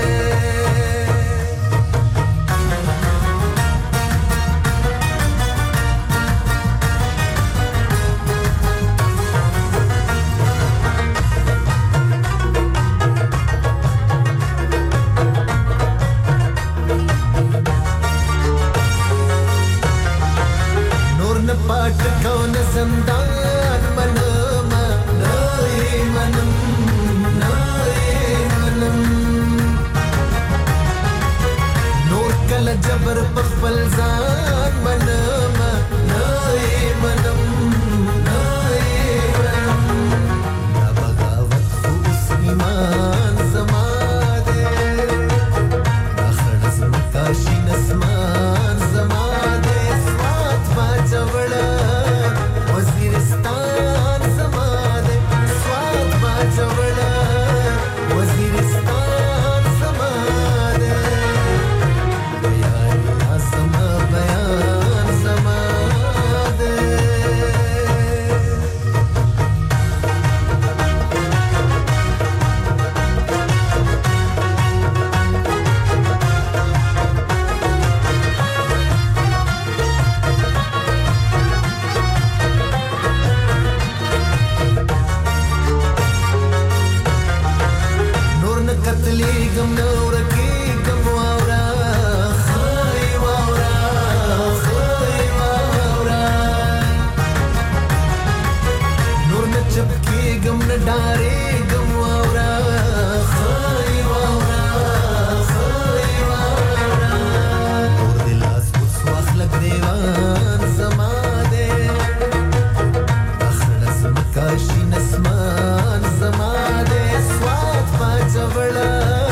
نور نه پټ کو نه زندان منم نه یې منم نه یې منم نور کله جبر په خپل ځان منم نه یې منم نه یې منم دا بغاوت خو اوس ایمان زما دی دا خړز مکاشي نسمان زما دی سوات باجوړه وزیرستان زما دی سوات باجوړه وزیرستان زما دی بیان یا زما بیان زما دی نور نه قتلېږم نه ورکېږم واوره خای واوره خای واوره نور نه چپ کېږم نه ډارېږم واوره خای واوره خای واوره نور دې لاس اوس واخله ګرېوان زما دی اخړس مکاشي نسمان زما دی سوات باجوړه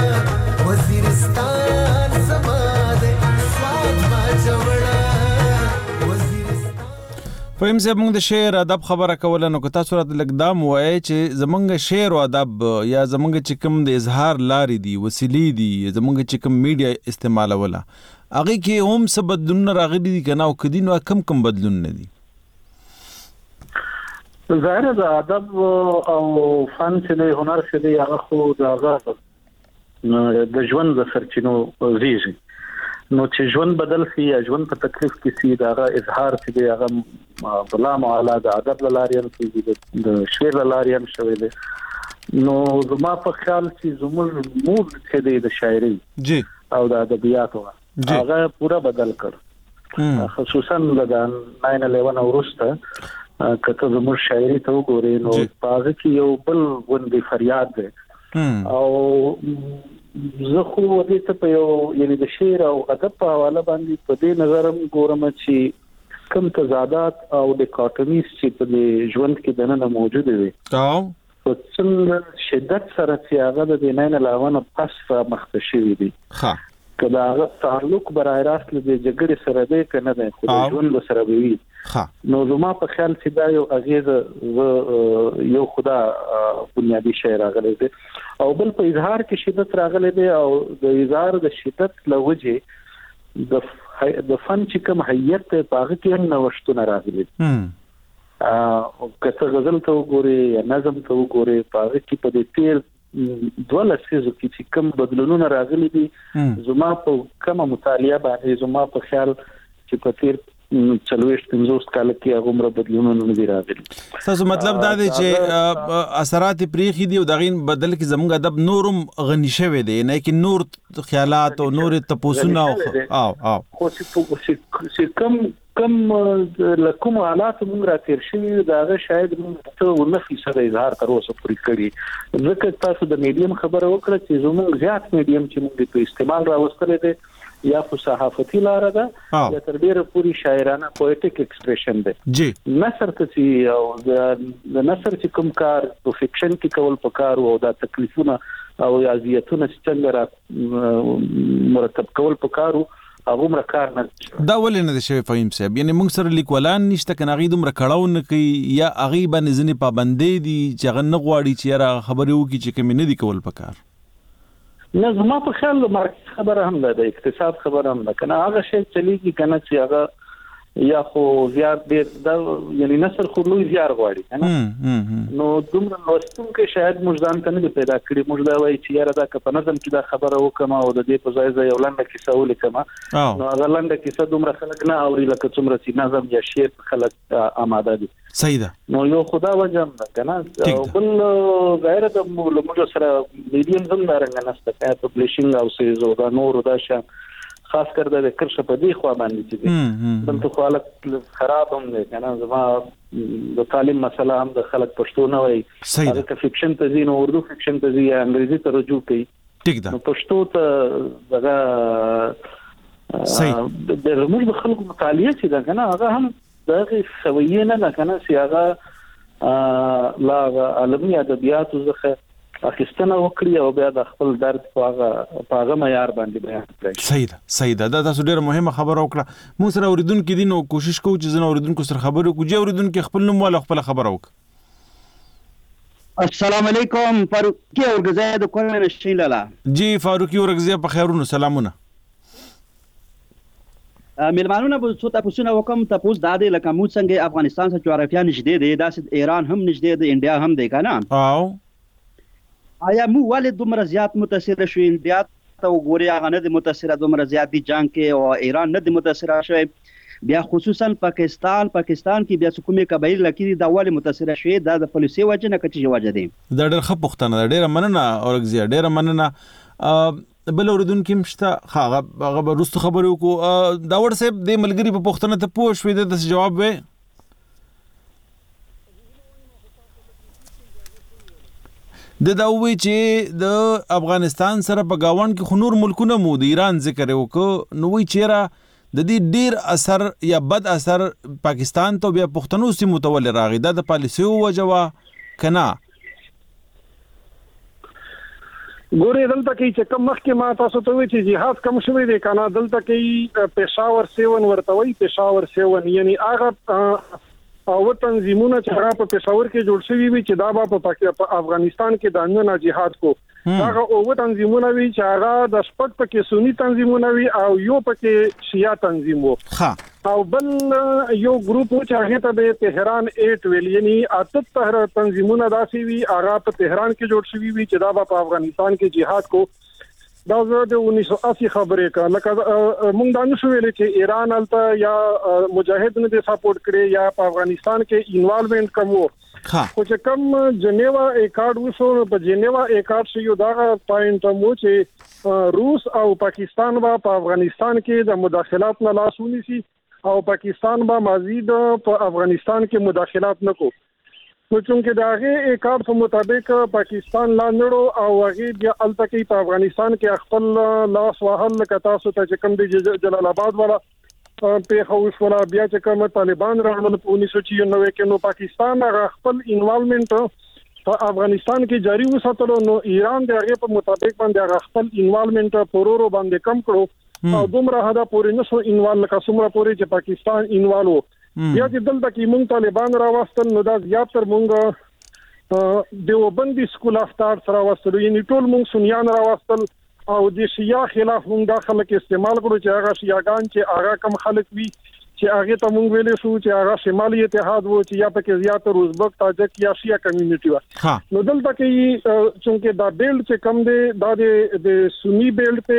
وزیرستان زما دی سوات باجوړه وزیرستان فهم صاحب موږ د شعر ادب خبره کوله نو که تاسو راته لږ دا مو وایئ چې زمونږ شعر او ادب یا زمونږ چې کوم د اظهار لارې دي وسیلې دي زمونږ چې کوم میډیا استعمالوله هغې کې هم څه بدلونونه راغلي دي که نه او که دي نو کم کم بدلونونه دي ظاهر د ادب او فن چې دی هنر چې دی هغه خو د هغه د ژوند د سرچینو زیږي نو چې ژوند بدل شي یا ژوند په تکلیف کې شي دا هغه اظهار چې دی هغه بلا معاله د ادب له لارې هم کېږي د شعر له لارې هم شوی دی نو زما په خیال چې زموږ مود چې دی د شاعري جی او د ادبیاتو هغه پورا بدل کړ خصوصا د ناین الیون وروسته کته زموږ شاعري ته وګورئ نو پاغه کې یو بل غوندي فریاد دی او زه خو دې ته په یو یعنی د شعر او ادب په حواله باندې په دې نظرم ګورم چې کم تضادات او ډیکاټومیز چې په ژوند کې دنه موجود دي او په څنګه شدت سره چې هغه د ناین الیون پس مخته شوی دی ها کله هغه تعلق برای راست له جګړې سره دی کنه د ژوند سره وي ها نو زما په خیال چې دا یو اغیزه یو خدا بنیادی شی راغلی دی او بل په اظهار کې شدت راغلی دی او د اظهار د شدت لوجه د د فن چې کوم هیئت په هغه کې هم نوښتونه راغلي هم او کته غزل ته وګوري یا نظم ته وګوري په هغه کې په دې تیر دوه لسیزو کې چې کوم بدلونونه راغلي دي زما په کومه مطالعه باندې زما په خیال چې په تیر څلويشت پنځوس کال کې هغه عمر بدلونونه نه دي راغلي. تاسو مطلب دا دی چې اثرات پریخي دي او دغین بدل کې زموږ ادب نورم غني شوی دی نه کې نور خیالات او نور تپوسونه او او خو چې کم کم لکم حالات موږ را تیر شي دا شاید موږ ته ونفي سره اظهار تر اوسه پوری کړی ځکه تاسو د میډیم خبره وکړه چې زموږ زیات میډیم چې موږ په استعمال راوستل دي یا خو صحافتي لار ده یا تر ډیره پوری شاعرانه پویټیک ایکسپریشن ده جی نثر ته چې او د نثر چې کوم کار په فکشن کې کول پکار او د تکلیفونه او اذیتونه څنګه را مرتب کول پکارو هغه مر کار نه دا ولې نه شوی فهم صاحب یعنی موږ سره لیکولان نشته کنه غي دومره کړهو نه کوي یا اغي باندې ځنې پابندې دي چې غن غواړي چې را خبرې وکړي چې کوم نه دي کول پکار نه زما په خیال د مارکیټ خبره هم ده د اقتصاد خبره هم ده کنه هغه شی چلیږي کنه چې هغه یا خو زیات ډیر دا یعنی نثر خو لوی زیار غواړي کنه نو دومره لوستون کې شاید موږ ځان ته نه پیدا کړی موږ دا وایي چې یاره دا که په نظم کې دا خبره وکم او د دې په ځای ځای یو لنډه کیسه ولیکم نو هغه لنډه کیسه دومره خلک نه اوري لکه څومره چې نظم یا شعر خلک آماده دي صحیح ده نو یو خدا وجه ده کنه بل غیر د موږ سره میډیم هم دارنګ نسته که پبلشینګ او سیز او دا نور دا شان خاص کر د کرشه په دی خو باندې چې دلته خو حالت خراب هم دی کنه زما د تعلیم مسله هم د خلک پښتو نه وای هغه که فکشن ته ځي نو اردو فکشن ته ځي یا انګریزي ته رجوع کوي ټیک ده نو پښتو ته دغه صحیح د موږ د خلکو مطالعه چې دا کنه هغه هم دغه سویه نه ده کنه چې هغه لا عالمي ادبیات زخه اخستنه وکړي او بیا د خپل درد په هغه په هغه معیار باندې بیان کړي صحیح ده صحیح ده دا تاسو ډیره مهمه خبره وکړه مو سره اوریدونکو دي نو کوشش کوو چې زنه اوریدونکو سره خبرو کوو چې اوریدونکو خپل نوم ولا خپل خبره وکړي السلام علیکم فاروقي اورګزای د کومه نشي لاله جی فاروقي اورګزای په خیرونو سلامونه ملمانونه په څو تاسو وکم تاسو د دې لکه مو څنګه افغانستان سره جغرافیا نږدې دی داسې ایران هم نږدې دی انډیا هم دی کنه او آیا مو ولې دومره زیات متاثر شو انډیا ته وګوري هغه نه د متاثر دومره زیات دي جنگ کې او ایران نه د متاثر شوی بیا خصوصا پاکستان پاکستان کې بیا کومه قبایل لکه دا ولې متاثر شوی دا د پالیسي وجه نه کچې وجه دي دا ډېر ښه پوښتنه ده ډېر مننه اورګزیا ډېر مننه بل اوریدونکو مشته هغه هغه ورستو خبرو کو دا ور صاحب د ملګری په پوښتنه ته پوښ وې د جواب وې د دا وی چې د افغانستان سره په گاوند کې خنور ملکونه مو د ایران ذکر وکړو نو وی چیرې د دې ډیر اثر یا بد اثر پاکستان ته بیا پښتنو سیمو ته ول راغی دا د پالیسي وجوا کنا ګورې دلته کې چې کوم مخکې ما تاسو ته وی چې جهاد کم شوی دی کنه دلته کې پېښور سیون ورتوي پېښور سیون یعنی هغه او تنظیمونه چې هغه په پېښور کې جوړ شوي وي چې دا په افغانستان کې د نن جهاد کو هغه او تنظیمونه وي چې هغه د شپږ پکې سنی تنظیمونه وي او یو پکې شیعه تنظیم وو او بل یو ګروپ چې هغه ته د تهران اټ ویل یعنی اته طهر تنظیمونه داسي وي هغه په تهران کې جوړ شوي وي چې دا په افغانستان کې جهاد کو دا زه د انیس سو اسی خبرې کا لکه مونږ دا نشو ویل چې ایران الته یا مجاهدینو دې سپورټ کړي یا په افغانستان کې انوالومنت کوم خو چې کوم جنیوا اکارډ وسو په جنیوا اکارډ شو یو دا پوینټ مو چې روس او پاکستان با په افغانستان کې د مداخلات نه لاسونی سي او پاکستان با مزید په افغانستان کې مداخلات نکو نو چې دا غي اکارډ په مطابق پاکستان لاندړو او هغه بیا التکی په افغانستان کې خپل لاس وهل کتا سو ته کوم د جلال آباد والا په خوش ولا بیا چې کوم طالبان راغلل په انیس سو نوي کې نو پاکستان هغه خپل انوالومنت په افغانستان کې جاری وساتلو نو ایران د هغه په مطابق باندې هغه خپل انوالومنت پرورو باندې کم کړو او دومره هدا پورې نشو انوال لکه څومره پورې چې پاکستان انوالو یا چې دلته کې مونږ طالبان راوستل نو دا زیات تر مونږ دیوبندي سکول اف ارټس راوستل یعنی ټول مونږ سنیان راوستل او د شیعه خلاف مونږ داخله کې استعمال کړو چې هغه شیعاګان چې هغه کم خلک وي چې هغه ته مونږ ویلې شو چې هغه شمالي اتحاد وو چې یا پکې زیات تر ازبک تاجک یا شیعه کمیونټي و نو دلته کې چې دا بیلډ چې کم دی دا د سنی بیلډ په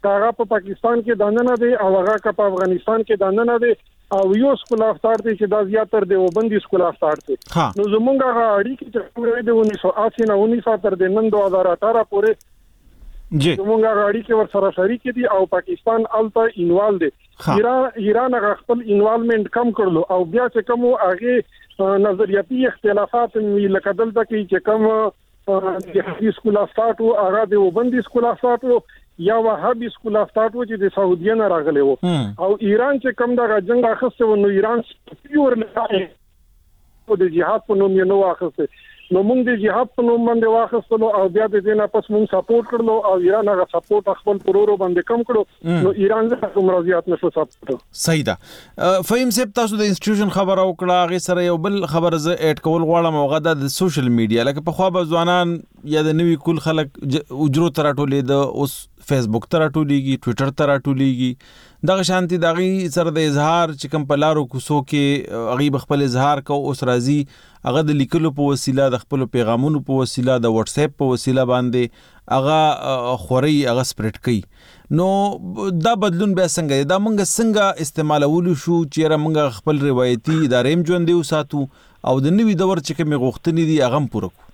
کاغه په پاکستان کې دانه نه دی او هغه په افغانستان کې دانه نه دی او یو سکول افطار دی چې دا زیاتر دی وبندي سکول افطار دی نو زمونږ هغه اړیکې چې کومې د انیس سو اسی نه انیس تر د نن دوه هزار اٹھارہ پورې جی زمونږ هغه اړیکې ور سره شریک دي او پاکستان الته انوال دی ایران ایران هغه خپل انوالمنت کم کړلو او بیا چې کوم هغه نظریاتي اختلافات لکه دلته کې چې کوم د هغې سکول افطار او هغه د وبندي سکول افطار یا وهابي سکول افطار چې د سعودي نه راغلی وو او ایران چې کوم د جنگ اخیسته نو ایران پیور نه او د جهاد په نوم یې نو اخیسته نو موږ د جهاد په نوم باندې واخیستلو او بیا د دې نه پس موږ سپورټ کړلو او ایران هغه سپورټ خپل پرورو باندې کم کړو نو ایران زه کوم راضیات نشو سپورټ صحیح ده فهم صاحب تاسو د انسټیټیوشن خبر او کړه هغه سره یو بل خبر ز اډ کول غواړم او غدا د سوشل میډیا لکه په خوا به ځوانان یا د نوی کول خلک اجرو تراټولې د اوس فیسبوک تراټولېږي ټوئیټر تراټولېږي دغه شانتي دغه سره د اظهار چې کوم په لارو کوسو کې غیب خپل اظهار کو اوس راځي هغه د لیکلو په وسیله د خپل پیغامونو په وسیله د واتس اپ په وسیله باندې هغه خوري هغه سپریډ کوي نو دا بدلون به څنګه دا مونږ څنګه استعمالول شو چې را مونږ خپل روایتي ادارې ژوندې وساتو او د نوي دور چې کوم غوښتنې دي هغه پوره کو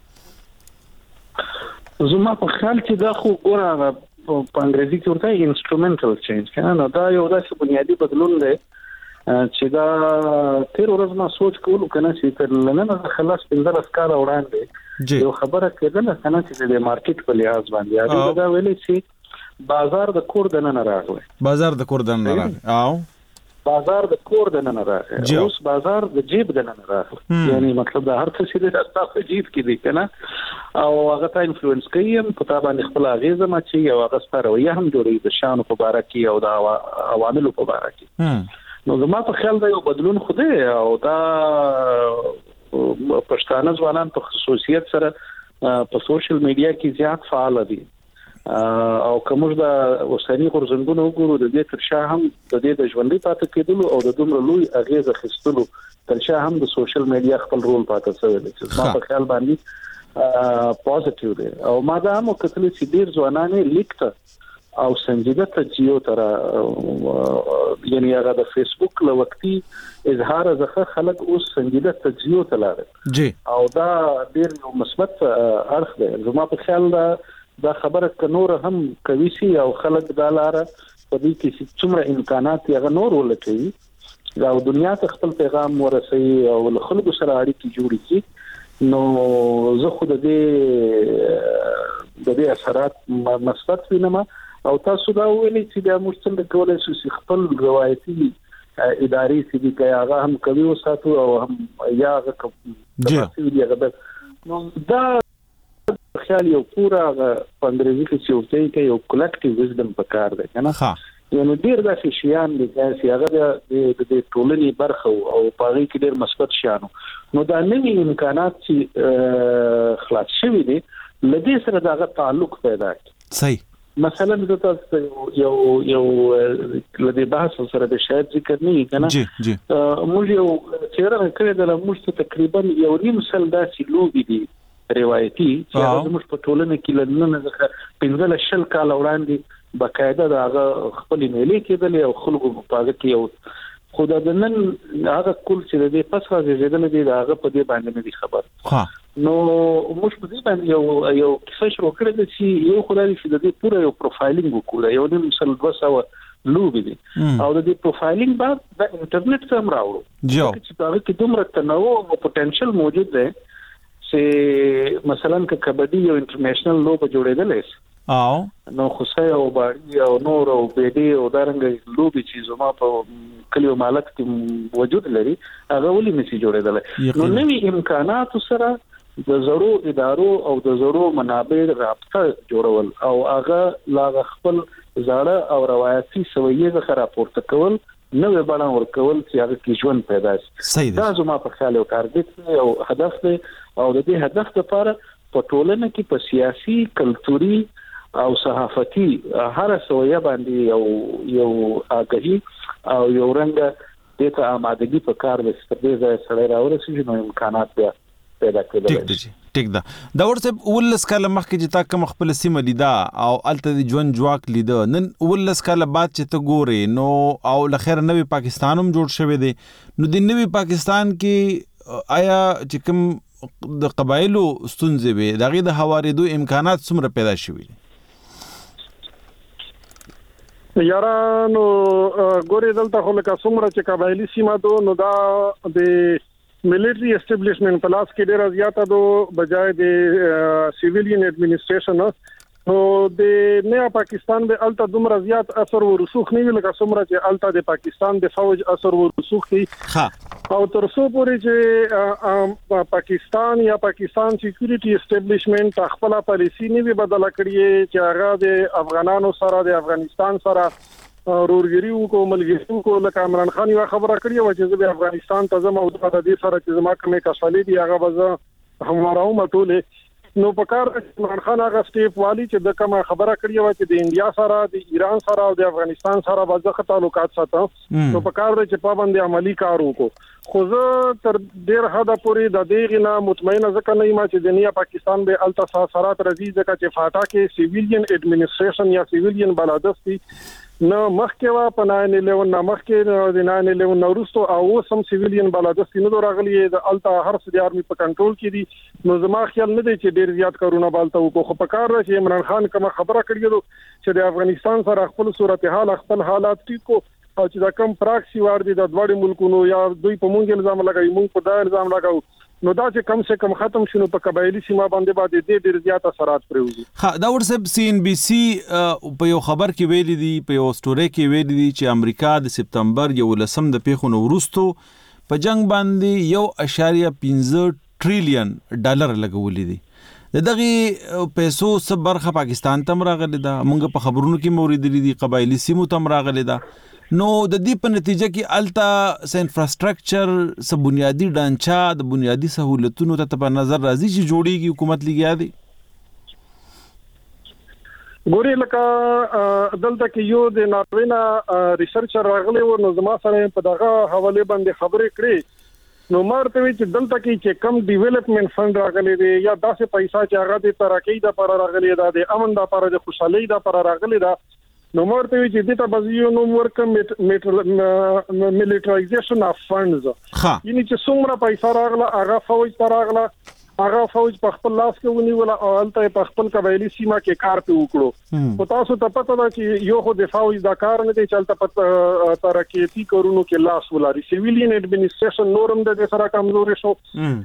زما په خیال کې دا خو ګوره په انګریزي کې ورته انسټرومنټل چینج کنه نو دا یو داسې بنیادی بدلون دی چې دا تیر ورځ ما سوچ کولو کنه چې تر لنه خلاص پنځه کال وړاندې یو خبره کېدله کنه چې د مارکیټ په لحاظ باندې هغه دا ویلي چې بازار د کور د نه راغلی بازار د کور د نه راغلی او بازار د کور د نه راغلی اوس بازار د جیب د نه راغلی یعنی مطلب دا هر څه چې د تاسو جیب کې دی کنه او هغه ته انفلوئنس کوي په تا باندې خپل اغیزه ما چې یو هغه ستاره هم جوړي د شانو په باره کې او د عواملو په باره کې نو زما په خیال دا یو بدلون خو دی او دا پښتانه ځوانان په خصوصیت سره په سوشل میډیا کې زیات فعال دي او کومه د اوسنی غورځنګونو وګورو د دې ترشا هم د دې د ژوندۍ پاتې کېدلو او د دومره لوی اغیزه خستلو ترشا هم د سوشل میډیا خپل رول پاتې شوی دی چې ما په خیال باندې پوزټیو دی او ما دا هم کتل چې ډیر ځوانان لیکته او سنجیده تجزیو تر یعنی هغه د فیسبوک له وختي اظهار زخه خلک اوس سنجیده تجزیو تلاله جی او دا ډیر یو مثبت اړخ دی زما په خیال دا دا خبره ک نور هم کوي سي او خلک دا لاره په دې کې چې څومره امکانات یې نور ولټوي او دنیا ته خپل پیغام ورسوي او له خلکو سره اړیکې جوړې کړي نو زه خو د دې د دې اثرات مثبت وینم او تاسو دا ویلي چې دا موږ څنګه کولای شو چې خپل روایتي ادارې چې دی که هغه هم کوي او ساتو او هم یا هغه کوي نو دا خیال یو پورا پندرېږي چې یو ځای کې یو کلیکټیو وزډم پکار دی کنه یعنی ډیر داسې شیان دي چې هغه د د ټولنې برخه او په هغه کې ډیر مثبت شیانو نو دا نوي امکانات چې خلاص شوي دي لدې سره دغه تعلق پیدا کوي صحیح مثلا د تاسو یو یو لدې بحث سره د شاید ذکر نه کنه جی جی موږ یو چیرې کړی د موږ تقریبا یو نیم سل داسې لوبي دي روایتي چې هغه موږ په ټولنه کې لنه ځکه پنځه شل کال وړاندې بقاعده د هغه خپل میلې کېدل او خلکو په هغه کې یو خدا د نن هغه کول چې د دې پس راځي زیدل دي هغه په دې باندې نه دي خبر ها نو موږ په دې باندې یو یو کیسه شروع کړې چې یو خدای چې د دې پوره یو پروفایلینګ وکړو یو نیم سل دوه لوبي دي او د دې پروفایلینګ بعد د انټرنیټ سم راوړو چې هغه کې دومره تنوع او پوتنشل موجود دی چې مثلا ک کبډي یو انټرنیشنل لوب جوړېدل او نو خوسه او باډي او نور او بيدي او دارنګ لوبي چې زما په کلیو مالک کې وجود لري هغه ولې نشي جوړېدل نو نوي امکانات سره د زړو ادارو او د زړو منابع رابطه جوړول او هغه لا خپل زړه او روایتي سویې څخه راپورته کول نوې بڼه ورکول چې هغه کې ژوند پیدا شي دا زما په خیال او ټارګټ او هدف دی او د دې هدف لپاره په ټولنه کې په سیاسي کلتوري او صحافتي هر سویه باندې یو یو اګهي او یو رنګ د ته آمادګي په کار د ستړي ځای سره راورسېږي نو امکانات بیا پیدا کېدل. ټیک دی ټیک ده. دا ورته ولس کاله مخکې چې تا کوم خپل سیمه لیدا او الته د ژوند جواک لیدا، نن ولس کاله بعد چې ته ګورې نو او لخر نوې پاکستان هم جوړ شوی دی، نو د نوې پاکستان کې آیا چې کوم د قبایلو ستونزې وي د هغې د هوارېدو امکانات څومره پیدا شوي دي؟ یارانو ګورې دلته خو لکه څومره چې قبایلي سیمه دو نو دا د ملټري اسټابلیشمنت په لاس کې ډېره زیاته دو بجای د سیویلین ایڈمنسټریشن. نو د نیا پاکستان به الته دومره زیات اثر و رسوخ نه وی لکه څومره چې الته د پاکستان د فوج اثر و رسوخ دی. او تر څو پورې چې پاکستان یا پاکستان سکیورټي اسټابلیشمنت خپل پالیسی نه وی بدل کړی چې هغه د افغانانو سره د افغانستان سره رورګری کو ملګری کو لکه عمران خان یو خبره کړې و چې د افغانستان ته زموږ د دې سره چې زما کومه کسالې دی هغه وځه همراو مټولې. نو په کار عمران خان هغه سټیپ والی چې د کومه خبره کړې و چې د انډیا سره د ایران سره او د افغانستان سره وځه تعلقات ساتو، نو په کار چې پابند عملی کار وکړو. خو زه تر ډیر حد پورې د دې نه مطمئنه ځکه نه یم چې د نیا پاکستان به التا سرات رضی ځکه چې فاټا کې سیویلین ایڈمنسټریشن یا سیویلین بلادستی نو مخکې وا په ناین الیون نه مخکې د ناین الیون نورستو او سم سیویلین بلادستی نو راغلی د التا هر څه د آرمي په کنټرول کې دي. نو زما خیال نه دی چې ډیر زیات کارونه بالته وکړو. خو په کار چې عمران خان کوم خبره کړې چې د افغانستان سره خپل صورتحال خپل حالات ټیکو او چې دا کم پراکسی وار دي د دوړې ملکونو یا دوی په مونږ الزام لګوي مونږ په دا الزام لګاو، نو دا چې کم سے کم ختم شونه په قبایلی سیمه باندې باندې ډېر ډېر زیات اثرات پروزي. ها دا ورسب سی ان بي سي په یو خبر کې ویلي دي، په یو سټوري کې ویلي دي چې امریکا د سپتمبر یو لسم د پیښو نو وروستو په جنگ باندې یو اشاریه پنځه ټریلیون ډالر لګولې دي. د دغه پیسو سب برخه پاکستان ته راغلي ده، موږ په خبرونو کې موریدلې دي قبایلی سیمو ته راغلي ده. نو د دې په نتیجه کې التا س انفراستراکچر س بنیادی ډانچا د بنیادی سہولتونو ته په نظر راځي چې جوړیږي حکومت لګیا دی. ګوري لکه دلته کې یو د ناروینا ریسرچر راغلی و نو زما سره په دغه حواله باندې خبرې کړې. نو مرته چې دلته کې چې کم ډیولپمنٹ فند راغلی دی یا داسې پیسې چې هغه د ترقۍ د پر راغلی دا د امن د پر د خوشحالي د پر راغلی دا، نو مرته چې دته بزیو نو ورک میلیټرایزیشن اف فندز یعنی چې څومره پیسې راغله هغه فوج ته راغله، هغه فوج په خپل لاس کې ونیول او الته په خپل قبایلی سیمه کې کار په وکړو. او تاسو ته پته ده چې یو خو د فوج دا کار نه دی چلته په ترقیتی کارونو کې لاس ولاري. سیویلین ایڈمنسټریشن نورم د سره کمزوري شو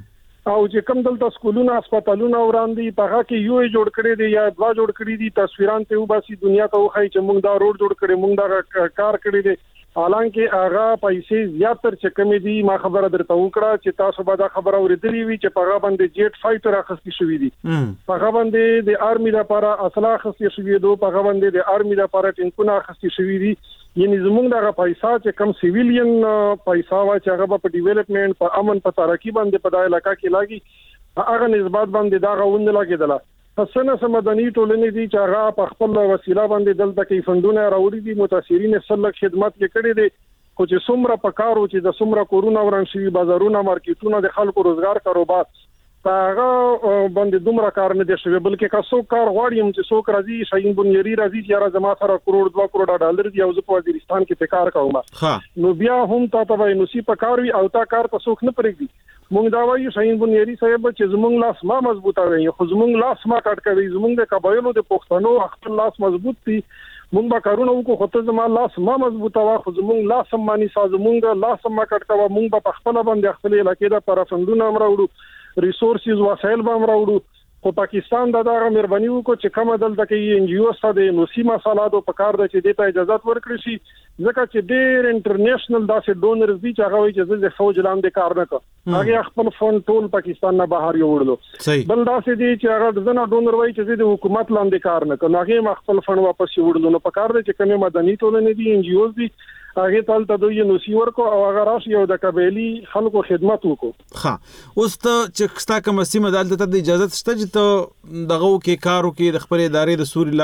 او چې کوم دلته سکولونه هسپتالونه وړاندې په هغه کې یو جوړ کړی دی یا دوا جوړ کړی دي، تصویران ته وباسي دنیا ته وخی چې موږ دا روډ جوړ کړی موږ دا کار کړی دی. حالانکه هغه پیسې زیاتر چې کمی دي. ما خبره درته وکړه چې تاسو به دا خبره اوریدلې وي چې په هغه باندې جیټ فایټر اخیستي شوی دي، په هغه باندې د آرمي لپاره اسلحه اخیستي شوی دي، په هغه باندې د آرمي لپاره ټینکونه اخیستي شوی دي. یعنی زموږ دغه پیسې چې کم سیویلین پیسې وا چې هغه په ډیولپمنٹ په امن په ترقی باندې په دای علاقہ کې لاګي هغه نسبت باندې دا غوند لګیدله. حسنه سمدنی ټولنې دي چې هغه په خپل وسیله باندې دلته کې فندونه راوړي دي، متاثرین سلک خدمت کې کړي دي. خو چې څومره پکارو چې د څومره کورونه وران شي بازارونه مارکیټونه د خلکو روزګار کاروبار هغه باندې دومره کار نه دی شوی، بلکې که څوک کار غواړي چې څوک راځي شاهین بنيري راځي چې را زما سره کروڑ دوه کروڑ ډالر دی او زه په وزیرستان کې کار کوم، نو بیا هم تا ته وای نو سی په کار وی او تا کار ته څوک نه پرېږدي. مونږ دا وایو شاهین بنيري صاحب چې زمونږ لاس ما مضبوطه وي، خو زمونږ لاس ما کټ کوي، زمونږ د قبایلو د پښتنو خپل لاس مضبوط دي، مونږ به کارونه وکړو خو ته زما لاس ما مضبوطه وا، خو زمونږ لاس هم مانی ساز زمونږ لاس ما کټ کوي، مونږ په خپل باندې خپل علاقې د پرفندونه امراوړو، ریسورسز وسایل به امراوړو. خو پاکستان دا دغه مهرباني وکړو چې کومه دلته کې ان جی او سره د نوسی مسالات او پکار د چې د اجازه ورکړي شي، ځکه چې ډېر انټرنیشنل داسې ډونرز دي چې هغه وایي چې د فوج لاندې کار نه کوي، هغه خپل فون ټول پاکستان نه بهر یوړلو. بل داسې دي چې هغه ځنه ډونر وایي چې د حکومت لاندې کار نه کوي، هغه خپل فون واپس یوړلو. نو پکار د چې کومه مدني ټولنې دي ان جی اوز دي هغه تل ته دوی نو سی ورکو او هغه راشي او د قبایلی خلکو خدمت وکړو. ها اوس ته چې ستا کوم سیمه دالته ته د اجازه شته چې ته دغه کې کارو کې د خپل ادارې د سوري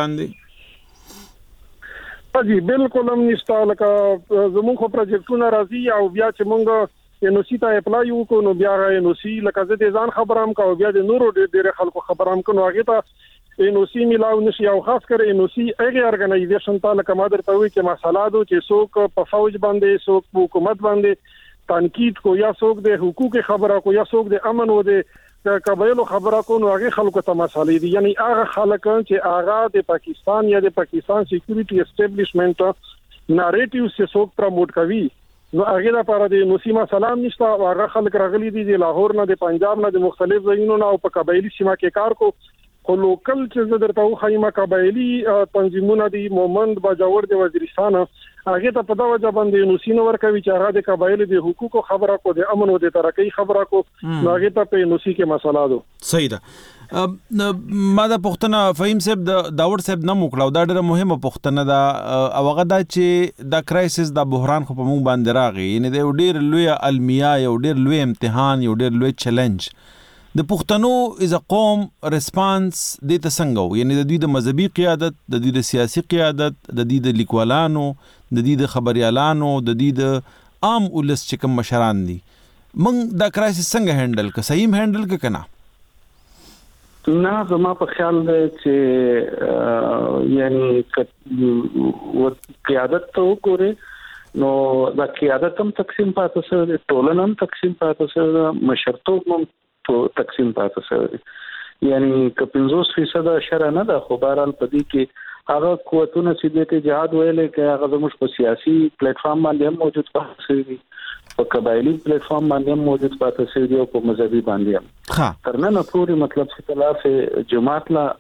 لاندې؟ جی بالکل هم نشته، لکه زموږ خو پروجیکټونه راځي او بیا چې موږ ان او سی ته اپلای وکړو نو بیا ان او سی لکه زه د ځان خبرام کا او بیا د نورو ډېر خلکو خبرام کنو هغه ته ان او سی ملاو نشي او خاص کر ان او سی هغه ارګنایزیشن ته لکه ما درته وی چې مسله ده چې څوک په فوج باندې څوک په حکومت باندې تنقید کو یا څوک د حقوق خبره کو یا څوک د امن او د قبایلو خبره کو نو هغه خلکو ته مسالې دي یعنی هغه خلک چې هغه د پاکستان یا د پاکستان سکیورټي اسټابلیشمنت ناریټیو څه څوک پروموټ کوي نو هغه لپاره د نوسیما سلام نشته هغه خلک راغلي دي د لاهور نه د پنجاب نه د مختلف ځایونو نه او په قبایلی سیمه کې کار کو خو لوکل چې زه درته وایم قبایلی تنظیمونه دي مومند باجوړ د وزیرستان هغه ته په دا وجه باندې نوسینو ورکوي چې هغه د قبایلی د حقوقو خبره کو د امن او د ترقۍ خبره کو هغه ته په نوسی کې مسله ده صحیح ده ما دا پښتنه فهیم صاحب د داور صاحب نه موکړو دا ډېره مهمه پښتنه ده او هغه دا چې د کرایسس د بحران خو په موږ باندې راغی یعنی د ډېر لوی المیه یو ډېر لوی امتحان یو ډېر لوی چیلنج د پښتنو از قوم ریسپانس د تسنګو یعنی د دوی د مذهبي قیادت د دوی د سیاسي قیادت د دوی د لیکوالانو د دوی د خبريالانو د دوی د عام ولس چې کوم مشران دي موږ دا کرایسس څنګه هندل ک صحیح هندل ک کنه نه زما په خیال دی چې یعنی و قیادت ته وګوره نو دا قیادت هم تقسیم پاتې سره ټولنه هم تقسیم پاتې سره مشرتوب هم تقسیم پاتې سره یعنی ک پنځوس فیصد شر نه ده خو بهرحال پدې کې هغه قوتونه چې د جهاد ویلې کې هغه زموږ په سیاسي پلیټ فارم باندې هم موجود پاتې دي په قبایلی پلیټ فارم باندې هم موجود پاتې دي او په مذهبي باندې هم ها ترنه نه پوری مطلب چې خلاف جماعت لا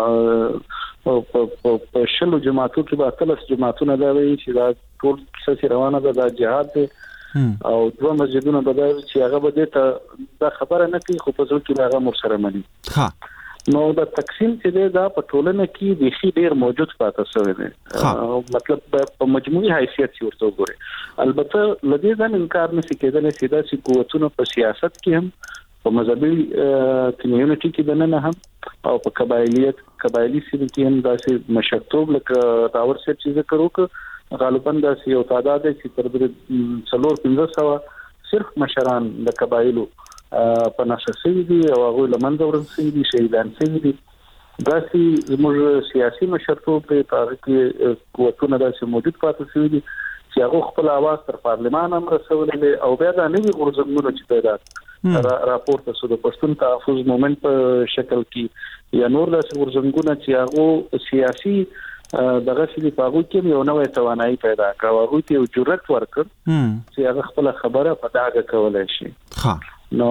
په شلو جماعتو کې به تلس جماعتونه دا وی چې دا ټول څه روانه ده د جهاد دی او دوه مسجدونه بدل چې هغه به ته دا خبره نه کوي خو په ځل کې هغه مرسره مني ها نو دا تقسیم چې دا په ټولنه کې د شي ډیر موجود پاتې شوی دی مطلب په مجموعي حیثیت ورته وګوري البته لدې ځان انکار نشي کېدلی چې دا چې قوتونه په سیاست کې هم په مذهبي کمیونټي کې دنه هم او په قبایلیت قبایلی سیمه کې هم داسې مشرتوب لکه داور صاحب چې ذکر وکړ غالبا دا یو تعداد چې تر دې څلور پنځه سوه صرف مشران د قبایلو په نشسي دي او هغه لمنځه ورسېږي دي شهیدان شوي دي دا چې زموږ سیاسي مشرتوب په تاریخ کې قوتونه داسې موجود پاتې شوي دي چې هغه خپل आवाज تر پارلمان هم رسولې او بیا دا نوي غورځنګونه چې پیدا راپورته شو د پښتون تحفظ مومنت په شکل کې یا نور داسې غورځنګونه چې هغه سیاسي دغه چې په هغه کې یو نوې توانایي پیدا کړه هغه ته یو جرأت ورکړ چې هغه خپل خبره په داګه کولای شي ها نو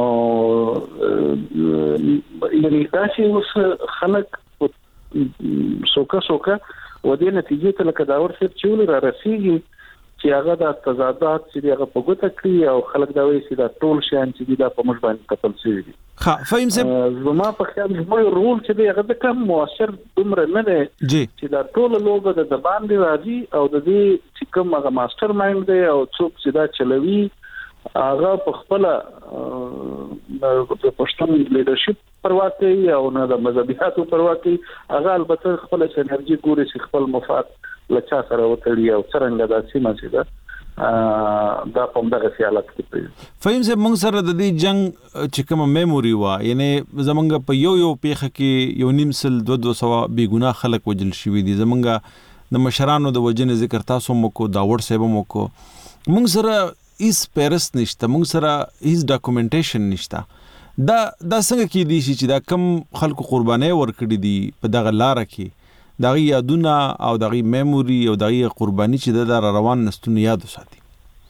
یعنی تاسو اوس خلک سوکا سوکا و دې نتیجې ته لکه داور څخه چول را رسیږي چې هغه د تضادات چې هغه په ګوته کړی او خلک دا وایي چې دا ټول شان چې دا په موږ باندې تپل شوی دي ها فهم صاحب زما په خیال زموږ رول چې دی هغه د کم موثر دومره نه دی چې دا ټول لوګو د باندې راځي او د دې چې کوم هغه ماستر مایند دی او څوک چې دا چلوي هغه په خپل د پښتون لیدرشپ پروا کوي او نه د مذهبياتو پروا کوي هغه البته خپل انرژي ګوري چې خپل مفاد لچا سره وتړي او څنګه دا سیمه چې دا دا په دغه حالت کې فهم زه موږ سره د دې جنگ چې کوم میموري وا یعنی زمونږ په یو یو پیخه کې یو نیم سل دوه دوه سو بی ګناه خلک وجل شوی دي زمونږ د مشرانو د وجنه ذکر تاسو مو کو داور صاحب مو کو موږ سره ایس پیرس نشته موږ سره هیڅ ډاکومنټیشن نشته دا دا څنګه کې دي چې دا کم خلکو قرباني ورکړي دي په دغه لار کې دغه یادونه او دغه میموري او دغه قرباني چې د روان نستون یاد وساتي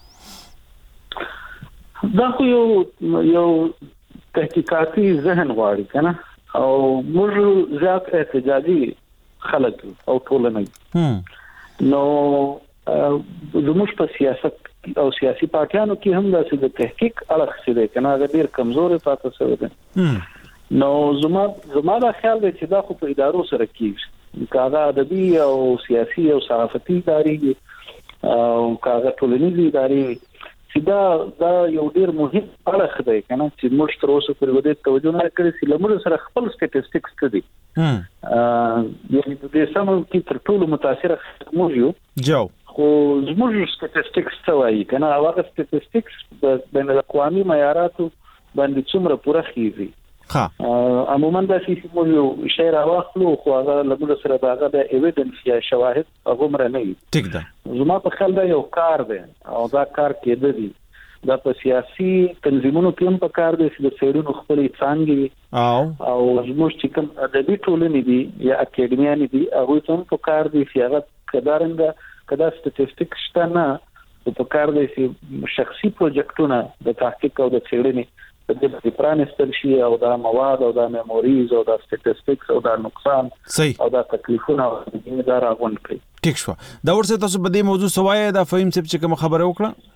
دا خو یو یو تحقیقاتي ذهن غواړي کنه او موږ زیات احتجاجي خلک او ټولنه نو زموږ په سیاست او سیاسي پارټیانو کې هم داسې د تحقیق اړخ څه دی کنه هغه ډیر کمزوري پاتې شوی دی نو زما زما دا خیال دی چې دا خو په ادارو سره کیږي کاغه ادبي او سیاسي او صحافتي ادارې او کاغه ټولنیزي ادارې چې دا دا یو ډیر مهم اړخ دی کنه چې موږ تر اوسه پورې ودې توجه نه کړې چې لمر سره خپل سټټیسټکس کړي ا یعنی په دې سم کې تر ټولو متاثر موږ یو جو خو زموږ سټاتستیکس څه وایي کنه هغه سټاتستیکس د بین الاقوامي معیاراتو باندې څومره پوره خېږي ها عموما د سیاسي موضوع شعر واخلو خو هغه لږ سره داغه د ایویډنس یا شواهد هغه مر نه وي ټیک ده زما په خیال دا یو کار دی او دا کار کېده دي دا په سیاسي تنظیمونو کې هم په کار دي چې د سیډونو خپلې څنګه او او زموږ چې کوم ادبي ټولنې دي یا اکیډمیان دي هغه هم په کار دي چې هغه کدارنګ کدا سټاتستیک شته نه په کار دي چې شخصي پروجیکټونه د تحقیق او د سیډنې د دې پرانستل شي او دا مواد او دا میموریز او دا سټاتستیکس او دا نقصان او دا تکلیفونه او دا راغون کړي ټیک شو دا ورته تاسو په دې موضوع سوای دا فهم چې کوم خبره وکړه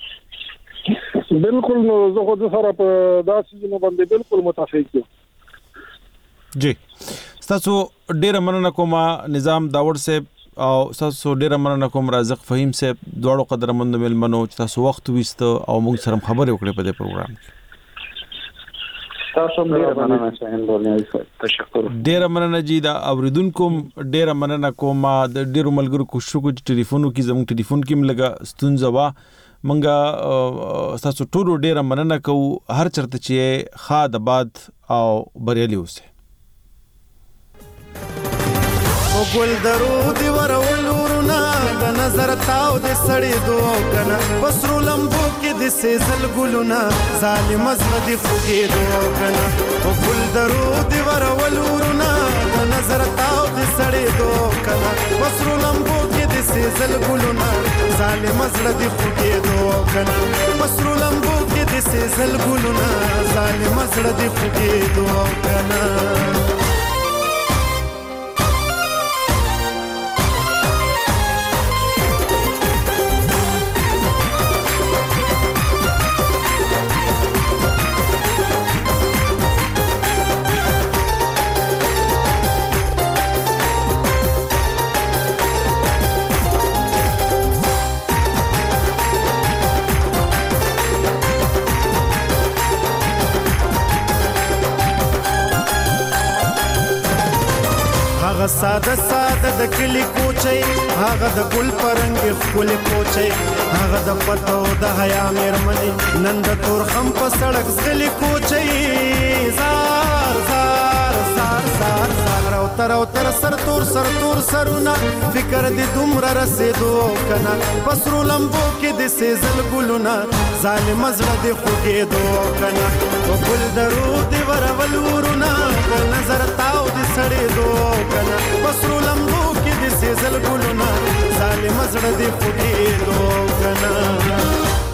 بالکل نو زه خو د سره په داسې ځینو باندې بالکل متفق یم جی تاسو ډیر مننه کوم نظام داور صاحب او تاسو ډیر مننه کوم رازق فهیم صاحب دواړو قدرمند ملمنو چې تاسو وخت وست او موږ سره خبرې وکړې په دې پروګرام کې تاسو ډیر مننه شاهین بولنه تشکر ډیر مننه جی دا اوریدونکو ډیر مننه کوم د ډیرو ملګرو کوشش کو چې ټلیفونو کې زموږ ټلیفون کې ملګه ستونزه وا منګه تاسو ټول ډیر مننه کو هر چرته چې خاد آباد او بریالي اوسه او ګل درود ورول ورنا د نظر تاو د سړی دوه کنه پسرو لمبو کې د سیزل ګلونا ظالم زړه خوږې دوه کنه او ګل درود ورول ورنا د نظر تاو د سړی دوه کنه پسرو لمبو کې د سیزل ګلونا ظالم زړه خوږې دوه کنه پسرو لمبو کې د سیزل ګلونا ظالم زړه خوږې دوه کنه ساده ساده د کلی کوچي هغه د ګل پرنګ خپل کوچي هغه د پتو د حیا مېرمنې نن د تور خم په سړک زلي کوچي زار زار زار زار زار او تر او تر سر تور سر تور سرونه فکر دې دومره رسېدو کنه پسرو لمبو کې د سیزل ګلونه ظالم زړه دې خوږېدو کنه او ګل درود ورول ورونه د نظر تاو دې سړېدو کنه پسرو لمبو کې د سیزل ګلونه ظالم زړه دې خوږېدو کنه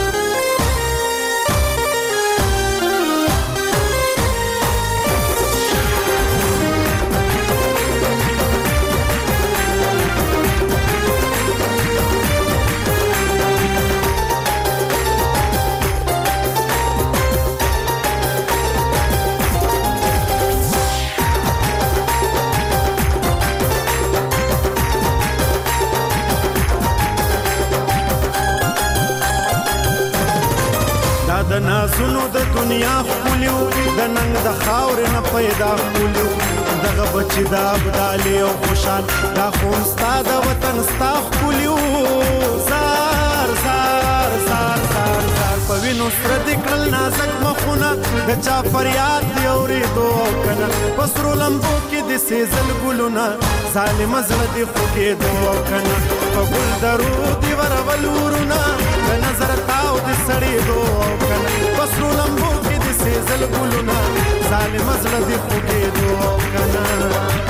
د نازونو د دنیا خپلو د ننګ د خاور نه پیدا خپلو دغه بچی دا بدالي او خوشحال دا خون ستا د وطن ستا خپلو زار زار زار زار زار په وینو سره د کړل نازک مخونه د چا فریاد دی اورېدو کنه پسرو لمبو کې د سیزل ګلونه ظالم زړه دې خوږېدو کنه په ګل درود ورول ورونه د نظر تاو د سړېدو کنه پسرو لمبو کې د سیزل ګلونه ظالم زړه دې خوږېدو کنه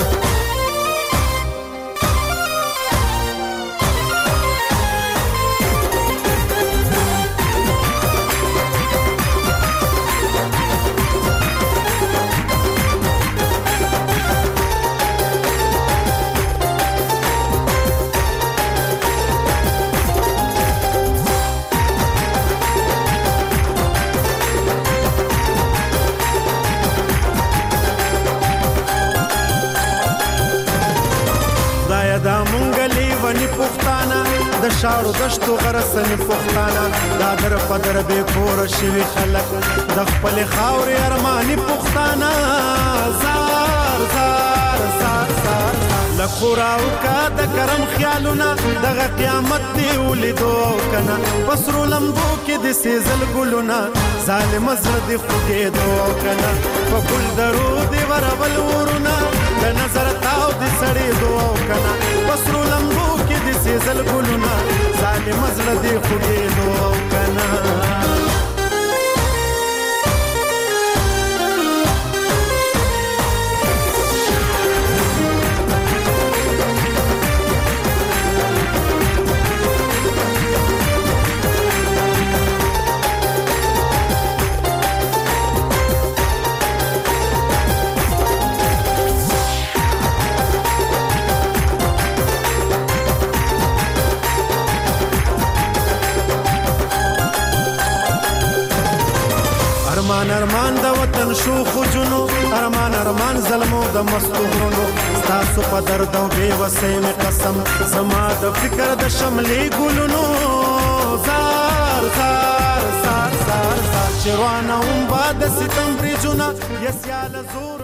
د شاړو دشتو غرسنې پښتانه دا در پدر به کور شوي خلک د خپل خاورې ارماني پښتانه زار زار زار زار لکه خوراو کا د کرم خیالونه دغه قیامت دی ولیدو کنه پسرو لمبو کې د سیزل ګلونه ظالم زړه دی خوګېدو کنه په ګل درو دی ورول ورونه د نظر تاو دی سړې دو کنه پسرو لمبو کې د سیزل ګلونه ظالم زړه دی خوګېدو کنه ارمان ارمان د وطن شو خجونو ارمان ارمان ظلمو د مستورونو تاسو په درد او بے وسه می قسم زما د فکر د شملې ګلونو زار زار زار زار زار چروانه هم باد ستم بریجونه یسیا لزور